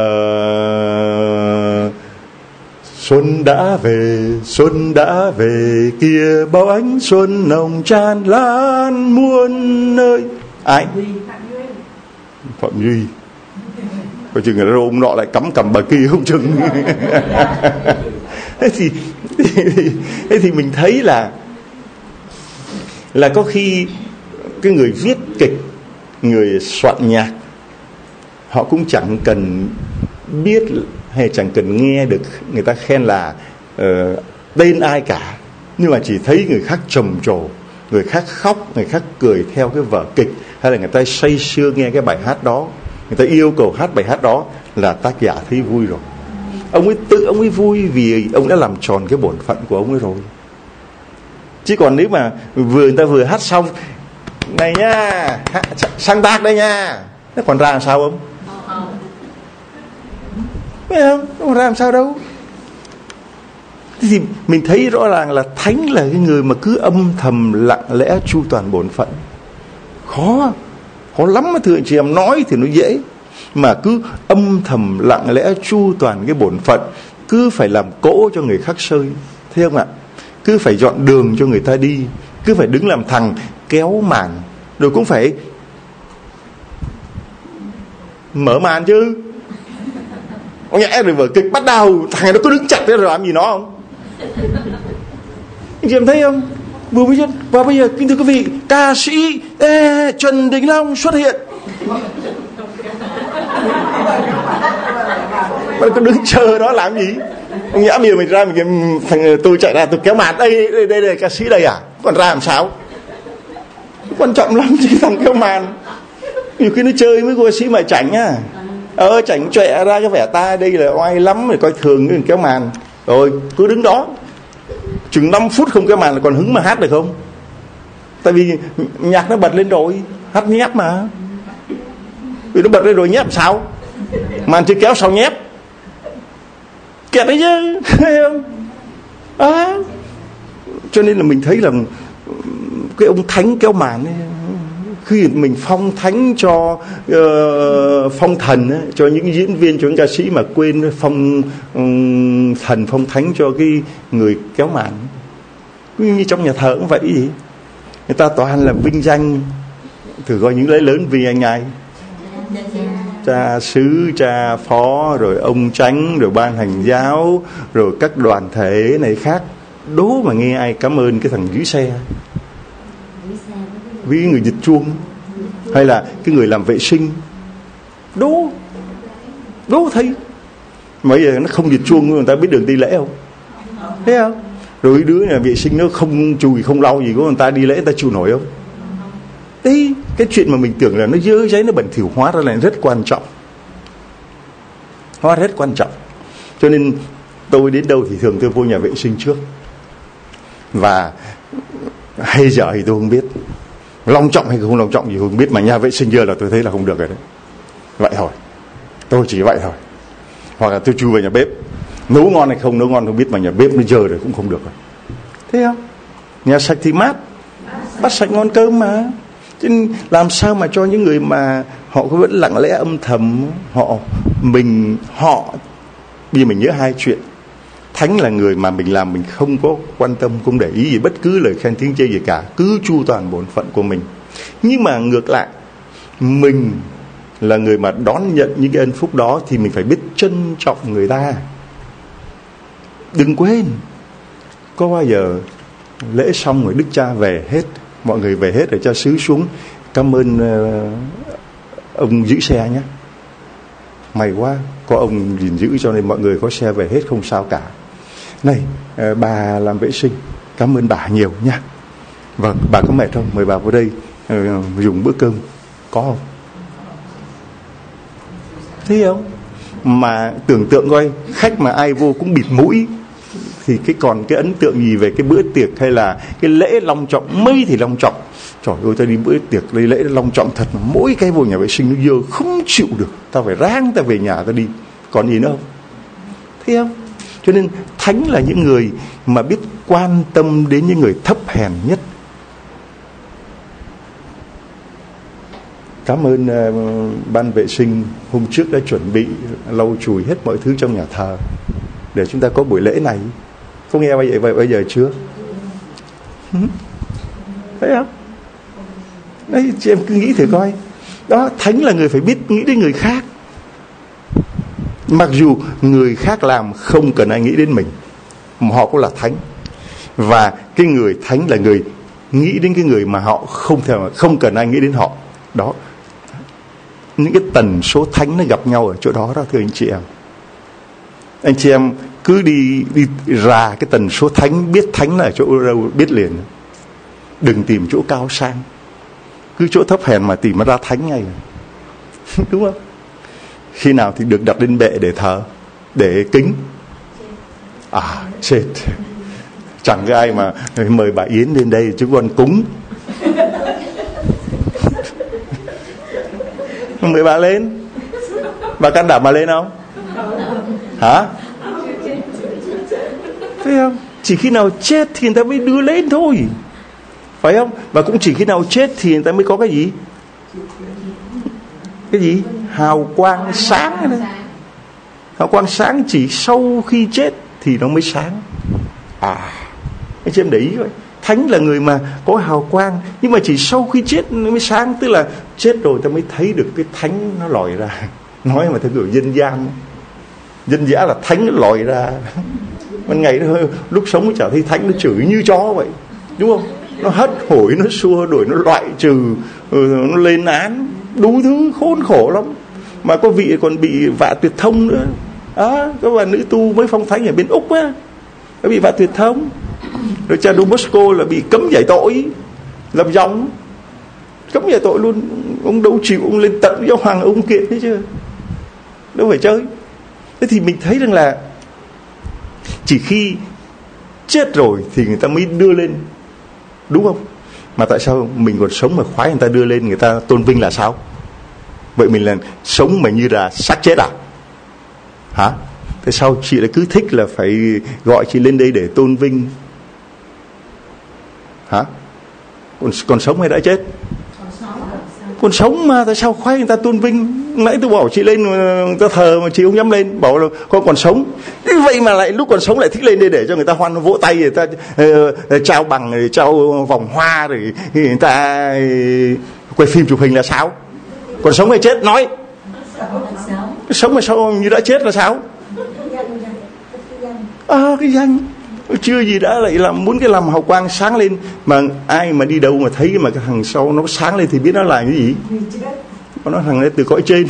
xuân đã về kia, bao ánh xuân nồng tràn lan muôn nơi. Ai? Phạm Duy. Coi chừng là ông nọ lại cắm cầm bà kia không chừng. Thế thì mình thấy là có khi cái người viết kịch, người soạn nhạc, họ cũng chẳng cần biết hay chẳng cần nghe được người ta khen là tên ai cả, nhưng mà chỉ thấy người khác trầm trồ, người khác khóc, người khác cười theo cái vở kịch, hay là người ta say sưa nghe cái bài hát đó, người ta yêu cầu hát bài hát đó, là tác giả thấy vui rồi. Ông ấy vui vì ông đã làm tròn cái bổn phận của ông ấy rồi. Chứ còn nếu mà người ta vừa hát xong này nha, sang tác đây nha, nó còn ra làm sao không? Biết không? Nó còn ra làm sao đâu. Thế thì mình thấy rõ ràng là thánh là cái người mà cứ âm thầm lặng lẽ chu toàn bổn phận. Khó lắm mà thưa anh chị em, nói thì nó dễ, mà cứ âm thầm lặng lẽ chu toàn cái bổn phận, cứ phải làm cỗ cho người khác sơi, thấy không ạ? Cứ phải dọn đường cho người ta đi, cứ phải đứng làm thằng kéo màn, rồi cũng phải mở màn chứ. Ông nhẽ rồi vở kịch bắt đầu thằng này nó cứ đứng chặt thế rồi làm gì nó không? Anh chị em thấy không? Vừa mới chân. Và bây giờ kính thưa quý vị, ca sĩ Trần Đình Long xuất hiện. Mà cứ đứng chờ đó làm gì? Ông nhã bây giờ mình ra tôi chạy ra tôi kéo màn đây ca sĩ đây à? Còn ra làm sao? Quan trọng lắm chứ thằng kéo màn. Nhiều khi nó chơi với ca sĩ mà chảnh á. Chảnh chọe ra cái vẻ ta đây là oai lắm, rồi coi thường cái kéo màn. Rồi cứ đứng đó chừng 5 phút không kéo màn là còn hứng mà hát được không? Tại vì nhạc nó bật lên rồi, hát nhép mà. Vì nó bật lên rồi nhép sao? Màn chưa kéo sao nhép? Kẹt đấy chứ, thấy không? Cho nên là mình thấy là cái ông thánh kéo màn ấy, khi mình phong thánh cho phong thần ấy, cho những diễn viên, cho những ca sĩ mà quên phong thần phong thánh cho cái người kéo màn. Như trong nhà thờ cũng vậy gì, người ta toàn là vinh danh, thử coi những lễ lớn vinh danh ai? Cha xứ, cha phó, rồi ông chánh, rồi ban hành giáo, rồi các đoàn thể này khác. Đố mà nghe ai cảm ơn cái thằng giữ xe, với người dịch chuông, hay là cái người làm vệ sinh. Đố thấy bây giờ nó không dịch chuông người ta biết đường đi lễ không? Thấy không? Rồi đứa này vệ sinh nó không chùi không lau gì của người ta đi lễ, người ta chịu nổi không? Đấy, cái chuyện mà mình tưởng là nó dơ giấy, nó bẩn thỉu, hóa ra là rất quan trọng. Hóa rất quan trọng. Cho nên tôi đến đâu thì thường tôi vô nhà vệ sinh trước. Và hay giờ thì tôi không biết, long trọng hay không long trọng gì không biết, mà nhà vệ sinh giờ là tôi thấy là không được rồi đấy. Vậy thôi, tôi chỉ vậy thôi. Hoặc là tôi chui vào nhà bếp, nấu ngon hay không nấu ngon không biết, mà nhà bếp nó giờ rồi cũng không được rồi. Thấy không? Nhà sạch thì mát, bắt sạch ngon cơm mà. Chứ làm sao mà cho những người mà họ vẫn lặng lẽ âm thầm, họ bây giờ mình nhớ hai chuyện. Thánh là người mà mình làm mình không có quan tâm, không để ý gì bất cứ lời khen tiếng chê gì cả, cứ chu toàn bổn phận của mình. Nhưng mà ngược lại, mình là người mà đón nhận những cái ân phúc đó thì mình phải biết trân trọng người ta. Đừng quên, có bao giờ lễ xong rồi Đức Cha về hết, mọi người về hết rồi cha xứ xuống cảm ơn ông giữ xe nhé, may quá có ông gìn giữ cho nên mọi người có xe về hết không sao cả. Này bà làm vệ sinh, cảm ơn bà nhiều nha. Vâng, bà có mệt không? Mời bà vào đây dùng bữa cơm. Có không? Thấy không? Mà tưởng tượng coi, khách mà ai vô cũng bịt mũi thì còn cái ấn tượng gì về cái bữa tiệc hay là cái lễ long trọng? Mấy thì long trọng. Trời ơi, ta đi bữa tiệc lấy lễ long trọng thật mà mỗi cái vô nhà vệ sinh nó dơ không chịu được, ta phải ráng ta về nhà ta đi, còn gì nữa không? Thấy không? Cho nên thánh là những người mà biết quan tâm đến những người thấp hèn nhất. Cảm ơn ban vệ sinh hôm trước đã chuẩn bị lau chùi hết mọi thứ trong nhà thờ để chúng ta có buổi lễ này. Có nghe bây giờ chưa? Thấy không? Đấy, chị em cứ nghĩ thử coi. Đó, thánh là người phải biết nghĩ đến người khác. Mặc dù người khác làm không cần ai nghĩ đến mình, mà họ cũng là thánh. Và cái người thánh là người nghĩ đến cái người mà họ không cần ai nghĩ đến họ. Đó, những cái tần số thánh nó gặp nhau ở chỗ đó đó, thưa anh chị em. Anh chị em cứ đi ra cái tần số thánh, biết thánh là ở chỗ đâu biết liền. Đừng tìm chỗ cao sang, cứ chỗ thấp hèn mà tìm ra thánh ngay. Đúng không? Khi nào thì được đặt lên bệ để thờ, để kính? Chết, chẳng có ai mà mời bà Yến lên đây chúng con cúng. Mời bà lên, bà can đảm bà lên không? Hả? Thấy không? Chỉ khi nào chết thì người ta mới đưa lên thôi, phải không? Và cũng chỉ khi nào chết thì người ta mới có cái gì? Cái gì? Hào quang sáng này. Hào quang sáng chỉ sau khi chết thì nó mới sáng. Anh chị em để ý vậy. Thánh là người mà có hào quang, nhưng mà chỉ sau khi chết nó mới sáng. Tức là chết rồi ta mới thấy được cái thánh nó lòi ra. Nói mà theo kiểu dân gian, dân dã là thánh nó lòi ra. Ban ngày nó lúc sống nó chả thấy thánh, nó chửi như chó vậy, đúng không? Nó hất hủi, nó xua đuổi, nó loại trừ, nó lên án đủ thứ khốn khổ lắm. Mà có vị còn bị vạ tuyệt thông nữa. Các bà nữ tu mới phong thánh ở bên Úc á, có bị vạ tuyệt thông. Rồi cha Don Bosco là bị cấm giải tội, làm dòng cấm giải tội luôn. Ông đâu chịu, ông lên tận giáo hoàng ông kiện đấy chứ, đâu phải chơi. Thế thì mình thấy rằng là chỉ khi chết rồi thì người ta mới đưa lên, đúng không? Mà tại sao mình còn sống mà khoái người ta đưa lên, người ta tôn vinh là sao? Vậy mình là sống mà như là xác chết à? Hả? Thế sao chị lại cứ thích là phải gọi chị lên đây để tôn vinh? Hả? Còn sống hay đã chết? Còn sống mà, tại sao khoái người ta tôn vinh? Nãy tôi bảo chị lên người ta thờ mà chị không dám lên, bảo là con còn sống. Thế vậy mà lại lúc còn sống lại thích lên đây để cho người ta hoan vỗ tay, người ta trao bằng, rồi trao vòng hoa, rồi người ta quay phim chụp hình là sao? Còn sống hay chết nói? Sống mà sao như đã chết là sao? Cái danh chưa gì đã lại làm muốn cái làm hào quang sáng lên, mà ai mà đi đâu mà thấy mà cái thằng sau nó sáng lên thì biết nó là cái gì? Nó thằng ấy từ cõi trên.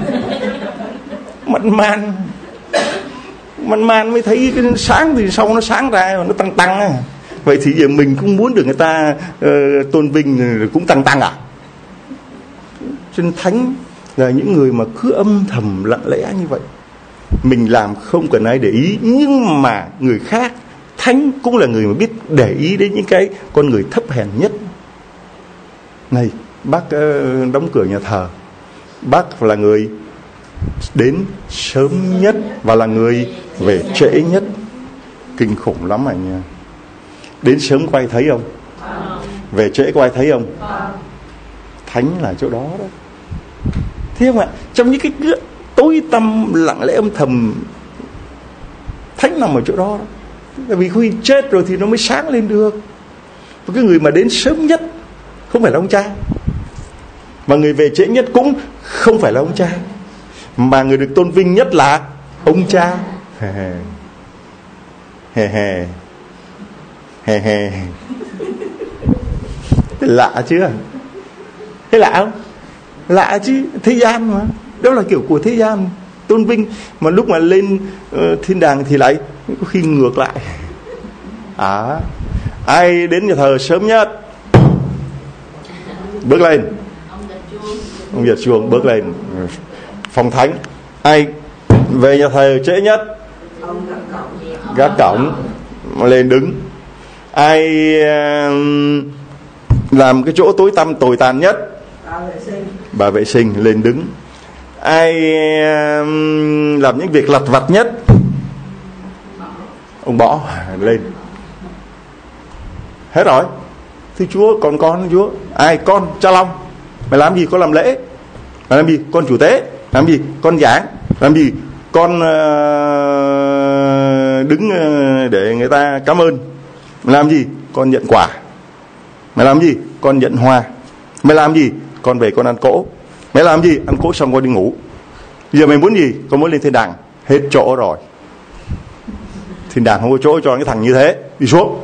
Man mới thấy cái sáng thì sau nó sáng ra nó tăng. Vậy thì giờ mình cũng muốn được người ta tôn vinh rồi cũng tăng à? Cho nên thánh là những người mà cứ âm thầm lặng lẽ như vậy. Mình làm không cần ai để ý, nhưng mà người khác, thánh cũng là người mà biết để ý đến những cái con người thấp hèn nhất. Này, bác đóng cửa nhà thờ, bác là người đến sớm nhất và là người về trễ nhất. Kinh khủng lắm anh nha. Đến sớm có ai thấy không? Về trễ có ai thấy không? Thánh là chỗ đó đó. Thế không ạ? Trong những cái tối tăm lặng lẽ âm thầm, thánh nằm ở chỗ đó. Tại vì khi chết rồi thì nó mới sáng lên được. Và cái người mà đến sớm nhất không phải là ông cha, mà người về trễ nhất cũng không phải là ông cha, mà người được tôn vinh nhất là ông cha. Lạ chưa? Thế lạ không? Lạ chứ, thế gian mà. Đó là kiểu của thế gian, tôn vinh. Mà lúc mà lên thiên đàng thì lại có khi ngược lại. Ai đến nhà thờ sớm nhất bước lên. Ông giật chuông bước lên phòng thánh. Ai về nhà thờ trễ nhất gác cổng lên đứng. Ai làm cái chỗ tối tăm tồi tàn nhất, bà vệ sinh lên đứng. Ai làm những việc lặt vặt nhất, ông bỏ lên. Hết rồi. Thưa Chúa, còn con Chúa. Ai? Con Cha Long. Mày làm gì? Con làm lễ. Mày làm gì? Con chủ tế. Làm gì? Con giảng. Làm gì? Con đứng để người ta cảm ơn. Mày làm gì? Con nhận quà. Mày làm gì? Con nhận hoa. Mày làm gì? Con về con ăn cỗ. Mày làm gì? Ăn cỗ xong con đi ngủ. Giờ mày muốn gì? Con muốn lên thiên đàng. Hết chỗ rồi. Thiên đàng không có chỗ cho cái thằng như thế. Đi xuống.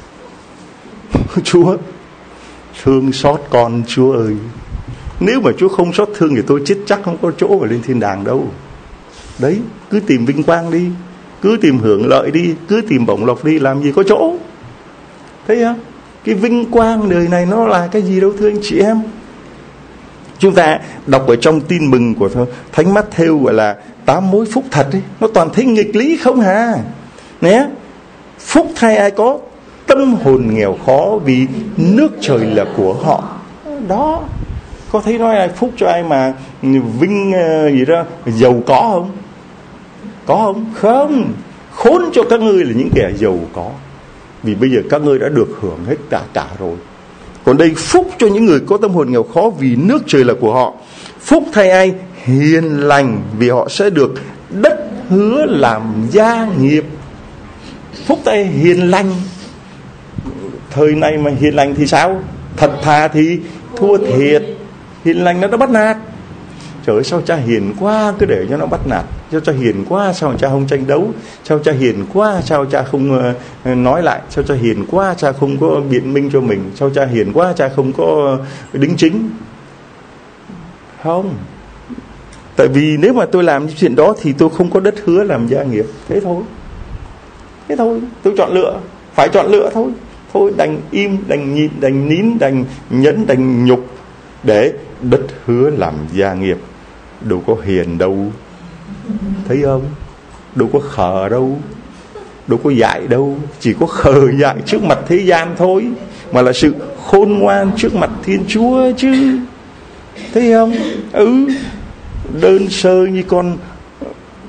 Chúa thương xót con Chúa ơi. Nếu mà Chúa không xót thương thì tôi chết chắc không có chỗ mà lên thiên đàng đâu. Đấy, cứ tìm vinh quang đi, cứ tìm hưởng lợi đi, cứ tìm bổng lộc đi, làm gì có chỗ. Thấy không? Cái vinh quang đời này nó là cái gì đâu thưa anh chị em. Chúng ta đọc ở trong tin mừng của Thánh Mát-thêu gọi là 8 mối phúc thật ấy. Nó toàn thấy nghịch lý không hả? Nè, phúc thay ai có tâm hồn nghèo khó vì nước trời là của họ. Đó, có thấy nói ai phúc cho ai mà vinh gì đó giàu có không? Có không? Không. Khốn cho các ngươi là những kẻ giàu có, vì bây giờ các ngươi đã được hưởng hết cả rồi. Còn đây phúc cho những người có tâm hồn nghèo khó vì nước trời là của họ. Phúc thay ai? Hiền lành, vì họ sẽ được đất hứa làm gia nghiệp. Phúc thay hiền lành. Thời này mà hiền lành thì sao? Thật thà thì thua thiệt. Hiền lành nó đã bắt nạt. Trời ơi, sao cha hiền quá cứ để cho nó bắt nạt. Sao cha hiền quá sao cha không tranh đấu. Sao cha hiền quá sao cha không nói lại. Sao cha hiền quá cha không có biện minh cho mình. Sao cha hiền quá cha không có đính chính. Không. Tại vì nếu mà tôi làm những chuyện đó thì tôi không có đất hứa làm gia nghiệp. Thế thôi. Thế thôi. Tôi chọn lựa. Phải chọn lựa thôi. Thôi đành im, đành nhịn, đành nín, đành nhẫn, đành nhục để đất hứa làm gia nghiệp. Đâu có hiền đâu. Thấy không? Đâu có khờ đâu. Đâu có dại đâu. Chỉ có khờ dại trước mặt thế gian thôi, mà là sự khôn ngoan trước mặt Thiên Chúa chứ. Thấy không? Đơn sơ như con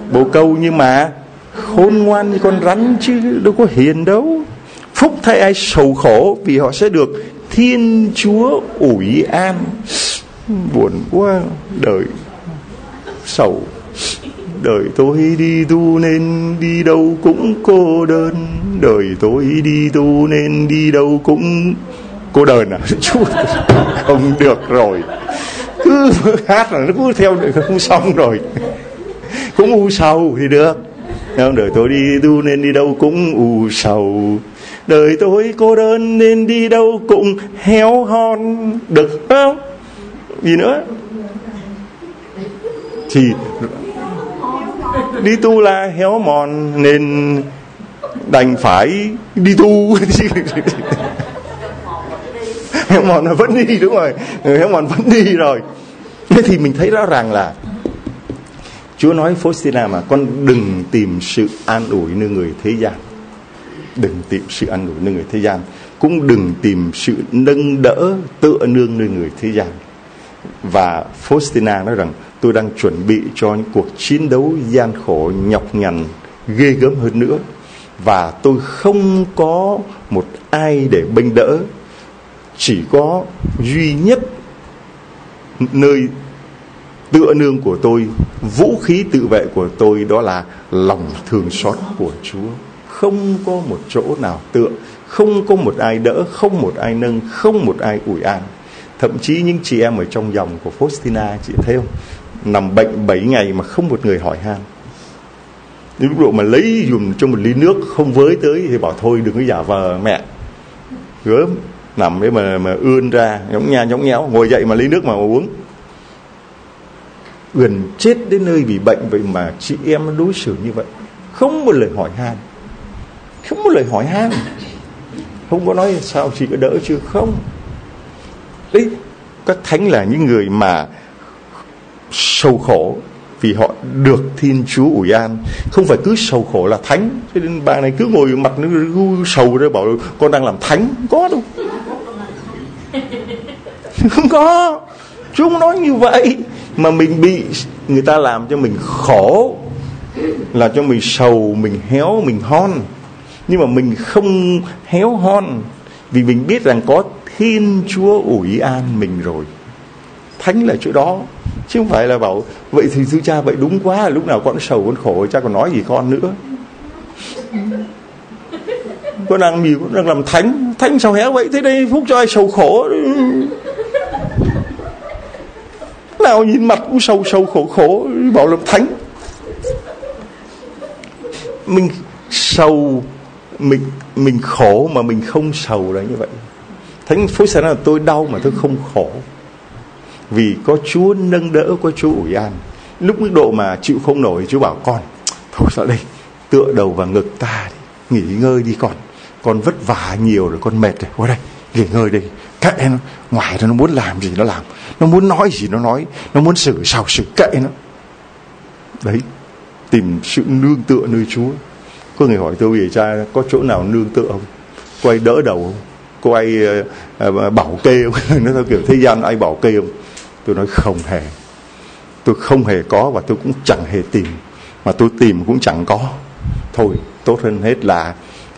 bồ câu nhưng mà khôn ngoan như con rắn chứ đâu có hiền đâu. Phúc thay ai sầu khổ vì họ sẽ được Thiên Chúa ủi an. Buồn quá, đời sầu. Đời tôi đi tu nên đi đâu cũng cô đơn. Đời tôi đi tu nên đi đâu cũng cô đơn à? Chúa không được rồi. Cứ hát là nó cứ theo không xong rồi. Cũng u sầu thì được. Đời tôi đi tu nên đi đâu cũng u sầu. Đời tôi cô đơn nên đi đâu cũng héo hon. Được không? Gì nữa? Thì đi tu là héo mòn nên đành phải đi tu. Héo mòn là vẫn đi, đúng rồi. Héo mòn vẫn đi rồi. Thế thì mình thấy rõ ràng là Chúa nói Faustina mà con đừng tìm sự an ủi nơi người thế gian. Đừng tìm sự an ủi nơi người thế gian. Cũng đừng tìm sự nâng đỡ tựa nương nơi người thế gian. Và Faustina nói rằng tôi đang chuẩn bị cho những cuộc chiến đấu gian khổ, nhọc nhằn, ghê gớm hơn nữa. Và tôi không có một ai để bênh đỡ. Chỉ có duy nhất nơi tựa nương của tôi, vũ khí tự vệ của tôi, đó là lòng thương xót của Chúa. Không có một chỗ nào tựa, không có một ai đỡ, không một ai nâng, không một ai ủi an. Thậm chí những chị em ở trong dòng của Faustina, chị thấy không, nằm bệnh 7 ngày mà không một người hỏi han. Đến lúc độ mà lấy dùm cho một ly nước không với tới thì bảo thôi đừng có giả vờ mẹ. Gớm, nằm đấy mà ươn ra, nhõng nhẽo, ngồi dậy mà lấy nước mà uống. Gần chết đến nơi vì bệnh, vậy mà chị em nó đối xử như vậy. Không một lời hỏi han. Không một lời hỏi han. Không có nói sao chị có đỡ chưa, không. Đấy, các thánh là những người mà sầu khổ vì họ được Thiên Chúa ủi an. Không phải cứ sầu khổ là thánh. Cho nên bà này cứ ngồi mặt nó sầu ra bảo con đang làm thánh. Không có đâu. Không có. Chúng nói như vậy. Mà mình bị người ta làm cho mình khổ, là cho mình sầu, mình héo, mình hon. Nhưng mà mình không héo hon, vì mình biết rằng có Thiên Chúa ủi an mình rồi. Thánh là chỗ đó. Chứ không phải là bảo vậy thì thưa cha vậy đúng quá, lúc nào con sầu con khổ cha còn nói gì con nữa. Con đang làm thánh. Thánh sao héo vậy? Thế đây phúc cho ai sầu khổ. Nào nhìn mặt cũng sầu khổ bảo làm thánh. Mình sầu, mình khổ mà mình không sầu là như vậy. Thánh Faustina là tôi đau mà tôi không khổ, vì có Chúa nâng đỡ, có Chúa ủi an. Lúc mức độ mà chịu không nổi, Chúa bảo con thôi sao đây, tựa đầu vào ngực ta đi, nghỉ ngơi đi con vất vả nhiều rồi, con mệt rồi, qua đây nghỉ ngơi đi. Kệ nó, ngoài nó muốn làm gì nó làm, nó muốn nói gì nó nói, nó muốn xử sao xử, kệ nó. Đấy, tìm sự nương tựa nơi Chúa. Có người hỏi tôi vậy cha, có chỗ nào nương tựa không? Có ai đỡ đầu không? Có ai bảo kê không? Nó theo kiểu thế gian ai bảo kê không? Tôi nói không hề. Tôi không hề có, và tôi cũng chẳng hề tìm. Mà tôi tìm cũng chẳng có. Thôi, tốt hơn hết là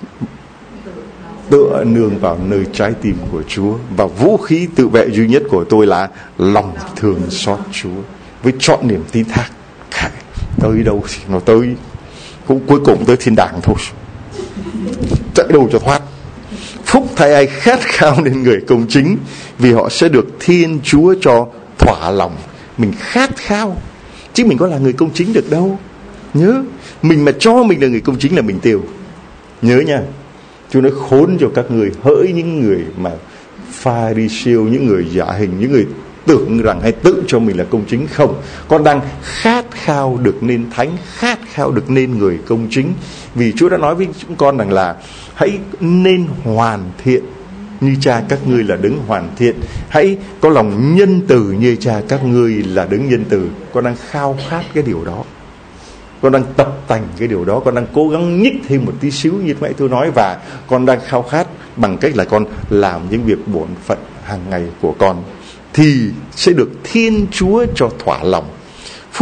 tựa nương vào nơi trái tim của Chúa. Và vũ khí tự vệ duy nhất của tôi là lòng thương xót Chúa, với trọn niềm tin thác. Tới đâu thì nó tới, cũng cuối cùng tới thiên đàng thôi, chạy đâu cho thoát. Phúc thay ai khát khao nên người công chính, vì họ sẽ được Thiên Chúa cho thỏa lòng. Mình khát khao, chứ mình có là người công chính được đâu. Nhớ, mình mà cho mình là người công chính là mình tiêu. Nhớ nha, Chúa nói khốn cho các người, hỡi những người mà Pha-ri-siêu, những người giả hình, những người tưởng rằng hay tự cho mình là công chính. Không, con đang khát khao được nên thánh, khát khao được nên người công chính. Vì Chúa đã nói với chúng con rằng là hãy nên hoàn thiện như cha các ngươi là đấng hoàn thiện. Hãy có lòng nhân từ như cha các ngươi là đấng nhân từ. Con đang khao khát cái điều đó, con đang tập tành cái điều đó, con đang cố gắng nhích thêm một tí xíu như nãy tôi nói. Và con đang khao khát bằng cách là con làm những việc bổn phận hàng ngày của con, thì sẽ được Thiên Chúa cho thỏa lòng.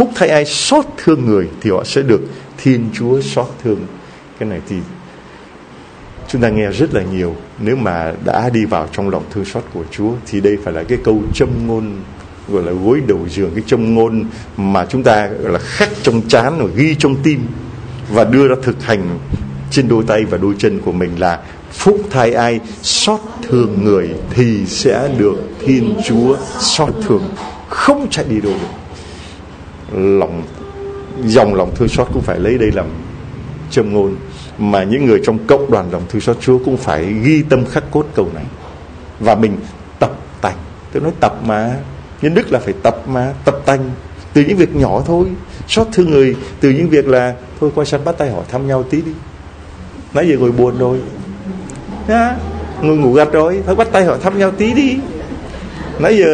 Phúc thay ai xót thương người thì họ sẽ được Thiên Chúa xót thương. Cái này thì chúng ta nghe rất là nhiều. Nếu mà đã đi vào trong lòng thương xót của Chúa thì đây phải là cái câu châm ngôn, gọi là gối đầu giường, cái châm ngôn mà chúng ta gọi là khắc trong trán và ghi trong tim và đưa ra thực hành trên đôi tay và đôi chân của mình, là phúc thay ai xót thương người thì sẽ được Thiên Chúa xót thương. Không chạy đi đâu được. Dòng lòng thương xót cũng phải lấy đây làm châm ngôn, mà những người trong cộng đoàn lòng thương xót Chúa cũng phải ghi tâm khắc cốt câu này. Và mình tập tành. Tôi nói tập mà, nhân đức là phải tập mà, tập tành từ những việc nhỏ thôi. Xót thương người từ những việc là thôi qua sân bắt tay hỏi thăm nhau tí đi, nãy giờ ngồi buồn rồi, ngồi ngủ gật rồi, thôi bắt tay hỏi thăm nhau tí đi, nãy giờ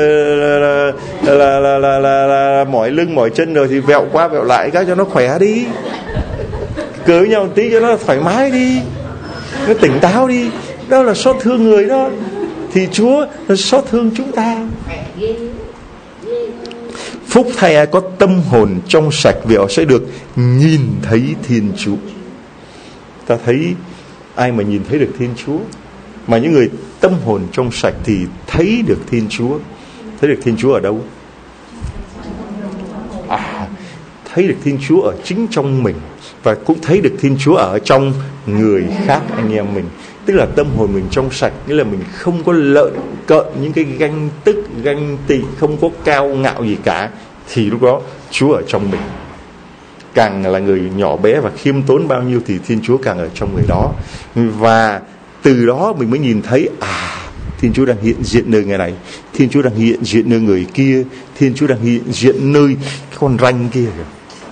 là mỏi lưng mỏi chân rồi thì vẹo qua vẹo lại cái cho nó khỏe đi, cười với nhau tí cho nó thoải mái đi, nó tỉnh táo đi. Đó là xót thương người đó. Thì Chúa là xót thương chúng ta. Phúc thay ai có tâm hồn trong sạch vì họ sẽ được nhìn thấy Thiên Chúa. Ta thấy ai mà nhìn thấy được Thiên Chúa? Mà những người tâm hồn trong sạch thì thấy được Thiên Chúa. Thấy được Thiên Chúa ở đâu? Thấy được Thiên Chúa ở chính trong mình, và cũng thấy được Thiên Chúa ở trong người khác, anh em mình. Tức là tâm hồn mình trong sạch, nghĩa là mình không có lợn cợn những cái ganh tức, ganh tị, không có cao ngạo gì cả. Thì lúc đó Chúa ở trong mình. Càng là người nhỏ bé và khiêm tốn bao nhiêu thì Thiên Chúa càng ở trong người đó. Và từ đó mình mới nhìn thấy Thiên Chúa đang hiện diện nơi người này, Thiên Chúa đang hiện diện nơi người kia, Thiên Chúa đang hiện diện nơi cái con ranh kia kìa,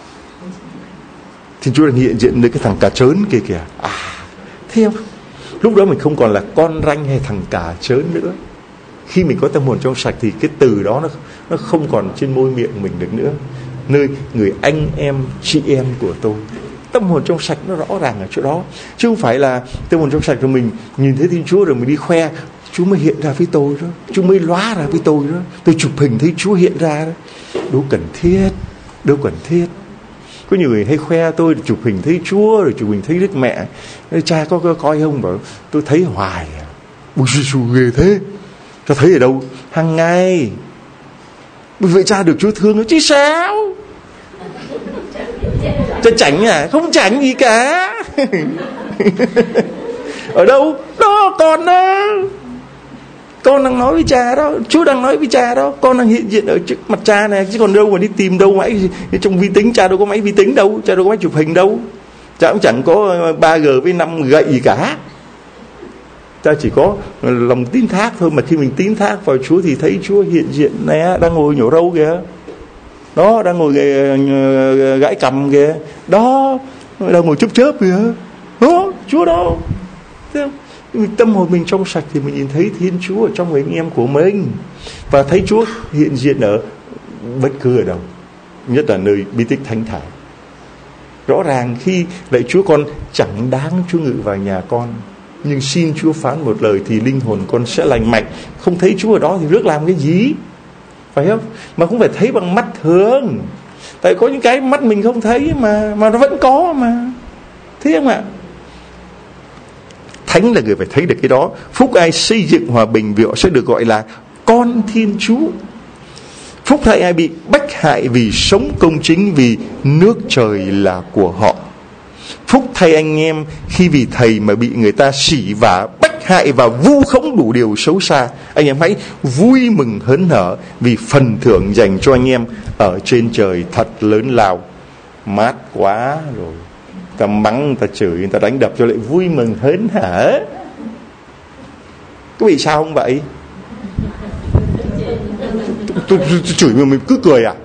Thiên Chúa đang hiện diện nơi cái thằng cà chớn kia kìa. Thấy không? Lúc đó mình không còn là con ranh hay thằng cà chớn nữa. Khi mình có tâm hồn trong sạch thì cái từ đó nó không còn trên môi miệng mình được nữa. Nơi người anh em, chị em của tôi. Tâm hồn trong sạch nó rõ ràng ở chỗ đó. Chứ không phải là tâm hồn trong sạch rồi mình nhìn thấy Thiên Chúa rồi mình đi khoe, Chúa mới hiện ra với tôi đó, Chúa mới lóa ra với tôi đó, tôi chụp hình thấy Chúa hiện ra đó. Đâu cần thiết. Có nhiều người hay khoe tôi chụp hình thấy Chúa, rồi chụp hình thấy Đức Mẹ. Cha có coi không? Bảo tôi thấy hoài. Bùi xù ghê thế. Cha thấy ở đâu? Hàng ngày. Bởi vậy cha được Chúa thương chứ sao? Cha chảnh à? Không chảnh gì cả. Ở đâu? Đó con đó. Con đang nói với cha đó, Chúa đang nói với cha đó, con đang hiện diện ở trước mặt cha này, chứ còn đâu mà đi tìm đâu máy trong vi tính. Cha đâu có máy vi tính đâu, cha đâu có máy chụp hình đâu, cha cũng chẳng có 3G với 5 gậy gì cả. Ta chỉ có lòng tín thác thôi. Mà khi mình tín thác vào Chúa thì thấy Chúa hiện diện nè, đang ngồi nhổ râu kìa, đó, đang ngồi gãi cầm kìa, đó, đang ngồi chớp kìa, đó, Chúa đó. Thấy không? Tâm hồn mình trong sạch thì mình nhìn thấy Thiên Chúa ở trong người anh em của mình, và thấy Chúa hiện diện ở bất cứ ở đâu, nhất là nơi bí tích thánh thải. Rõ ràng khi lạy Chúa, con chẳng đáng Chúa ngự vào nhà con, nhưng xin Chúa phán một lời thì linh hồn con sẽ lành mạnh. Không thấy Chúa ở đó thì rước làm cái gì, phải không? Mà cũng phải thấy bằng mắt thường, tại có những cái mắt mình không thấy mà nó vẫn có mà, thấy không ạ? Thánh là người phải thấy được cái đó. Phúc ai xây dựng hòa bình vì họ sẽ được gọi là con Thiên Chúa. Phúc thay ai bị bách hại vì sống công chính, vì nước trời là của họ. Phúc thay anh em khi vì thầy mà bị người ta sỉ vả, bách hại và vu khống đủ điều xấu xa. Anh em hãy vui mừng hớn hở vì phần thưởng dành cho anh em ở trên trời thật lớn lao. Mát quá rồi, ta mắng, người ta chửi, người ta đánh đập cho lại vui mừng hớn hở. Có bị sao không vậy? Tôi chửi mình cứ cười à?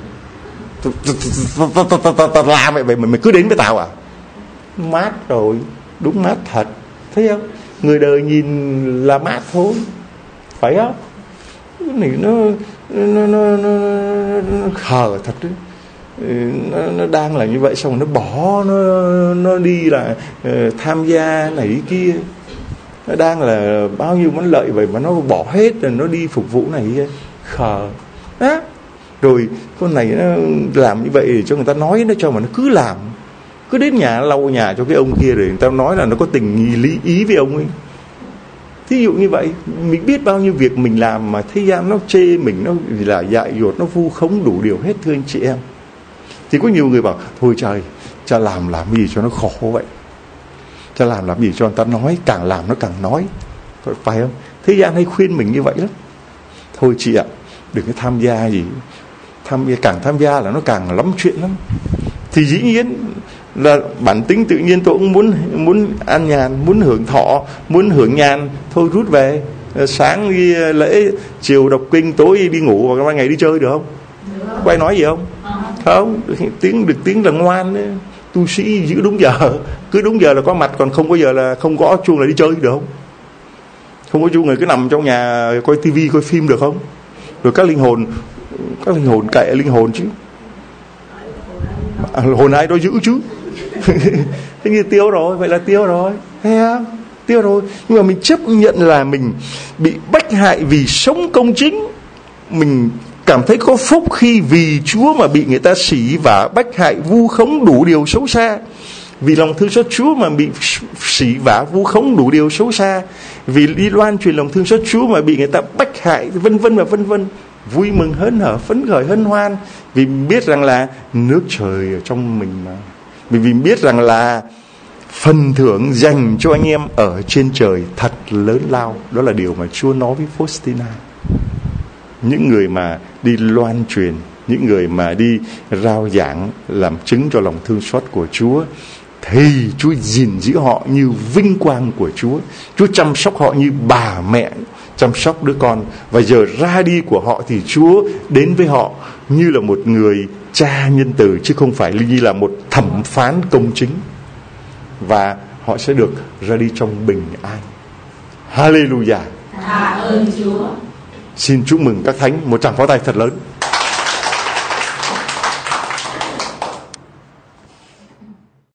Tao làm vậy mày cứ đến với tao à? Mát rồi, đúng mát thật, thấy không? Người đời nhìn là mát thôi, phải không? Cái này nó khờ thật đấy. Nó đang là như vậy, xong nó bỏ, nó đi là tham gia này kia, nó đang là bao nhiêu món lợi vậy mà nó bỏ hết rồi nó đi phục vụ này kia. Khờ đó. Rồi con này nó làm như vậy để cho người ta nói nó cho, mà nó cứ làm, cứ đến nhà lau nhà cho cái ông kia, rồi người ta nói là nó có tình nghi lý ý với ông ấy. Thí dụ như vậy, mình biết bao nhiêu việc mình làm mà thế gian nó chê mình, nó là dại dột, nó vu khống đủ điều hết, thưa anh chị em. Thì có nhiều người bảo thôi trời, cha làm gì cho nó khổ vậy, cha làm gì cho người ta nói, càng làm nó càng nói, phải không? Thế gian hay khuyên mình như vậy lắm. Thôi chị ạ, đừng có tham gia gì, càng tham gia là nó càng lắm chuyện lắm. Thì dĩ nhiên là bản tính tự nhiên tôi cũng muốn an nhàn, muốn hưởng thọ, muốn hưởng nhàn, thôi rút về, sáng đi lễ, chiều đọc kinh, tối đi ngủ, và ban ngày đi chơi được không? Có ai nói gì không? Không, được tiếng là ngoan đấy. Tu sĩ giữ đúng giờ, cứ đúng giờ là có mặt, còn không có giờ là không có chuông là đi chơi được không? Không có chuông người cứ nằm trong nhà coi tivi, coi phim được không? Rồi các linh hồn kệ linh hồn chứ, hồn ai đó giữ chứ. Thế như tiêu rồi, vậy là tiêu rồi, thấy không? Tiêu rồi. Nhưng mà mình chấp nhận là mình bị bách hại vì sống công chính, mình cảm thấy có phúc khi vì Chúa mà bị người ta sỉ vả, bách hại, vu khống đủ điều xấu xa. Vì lòng thương xót Chúa mà bị sỉ vả, vu khống đủ điều xấu xa. Vì đi loan truyền lòng thương xót Chúa mà bị người ta bách hại, vân vân và vân vân. Vui mừng hớn hở, phấn khởi hân hoan, vì mình biết rằng là nước trời ở trong mình mà. Vì mình biết rằng là phần thưởng dành cho anh em ở trên trời thật lớn lao. Đó là điều mà Chúa nói với Faustina. Những người mà đi loan truyền, những người mà đi rao giảng, làm chứng cho lòng thương xót của Chúa, thì Chúa gìn giữ họ như vinh quang của Chúa. Chúa chăm sóc họ như bà mẹ chăm sóc đứa con. Và giờ ra đi của họ thì Chúa đến với họ như là một người cha nhân từ, chứ không phải như là một thẩm phán công chính. Và họ sẽ được ra đi trong bình an. Hallelujah. Tạ ơn Chúa. Xin chúc mừng các thánh, một tràng pháo tay thật lớn.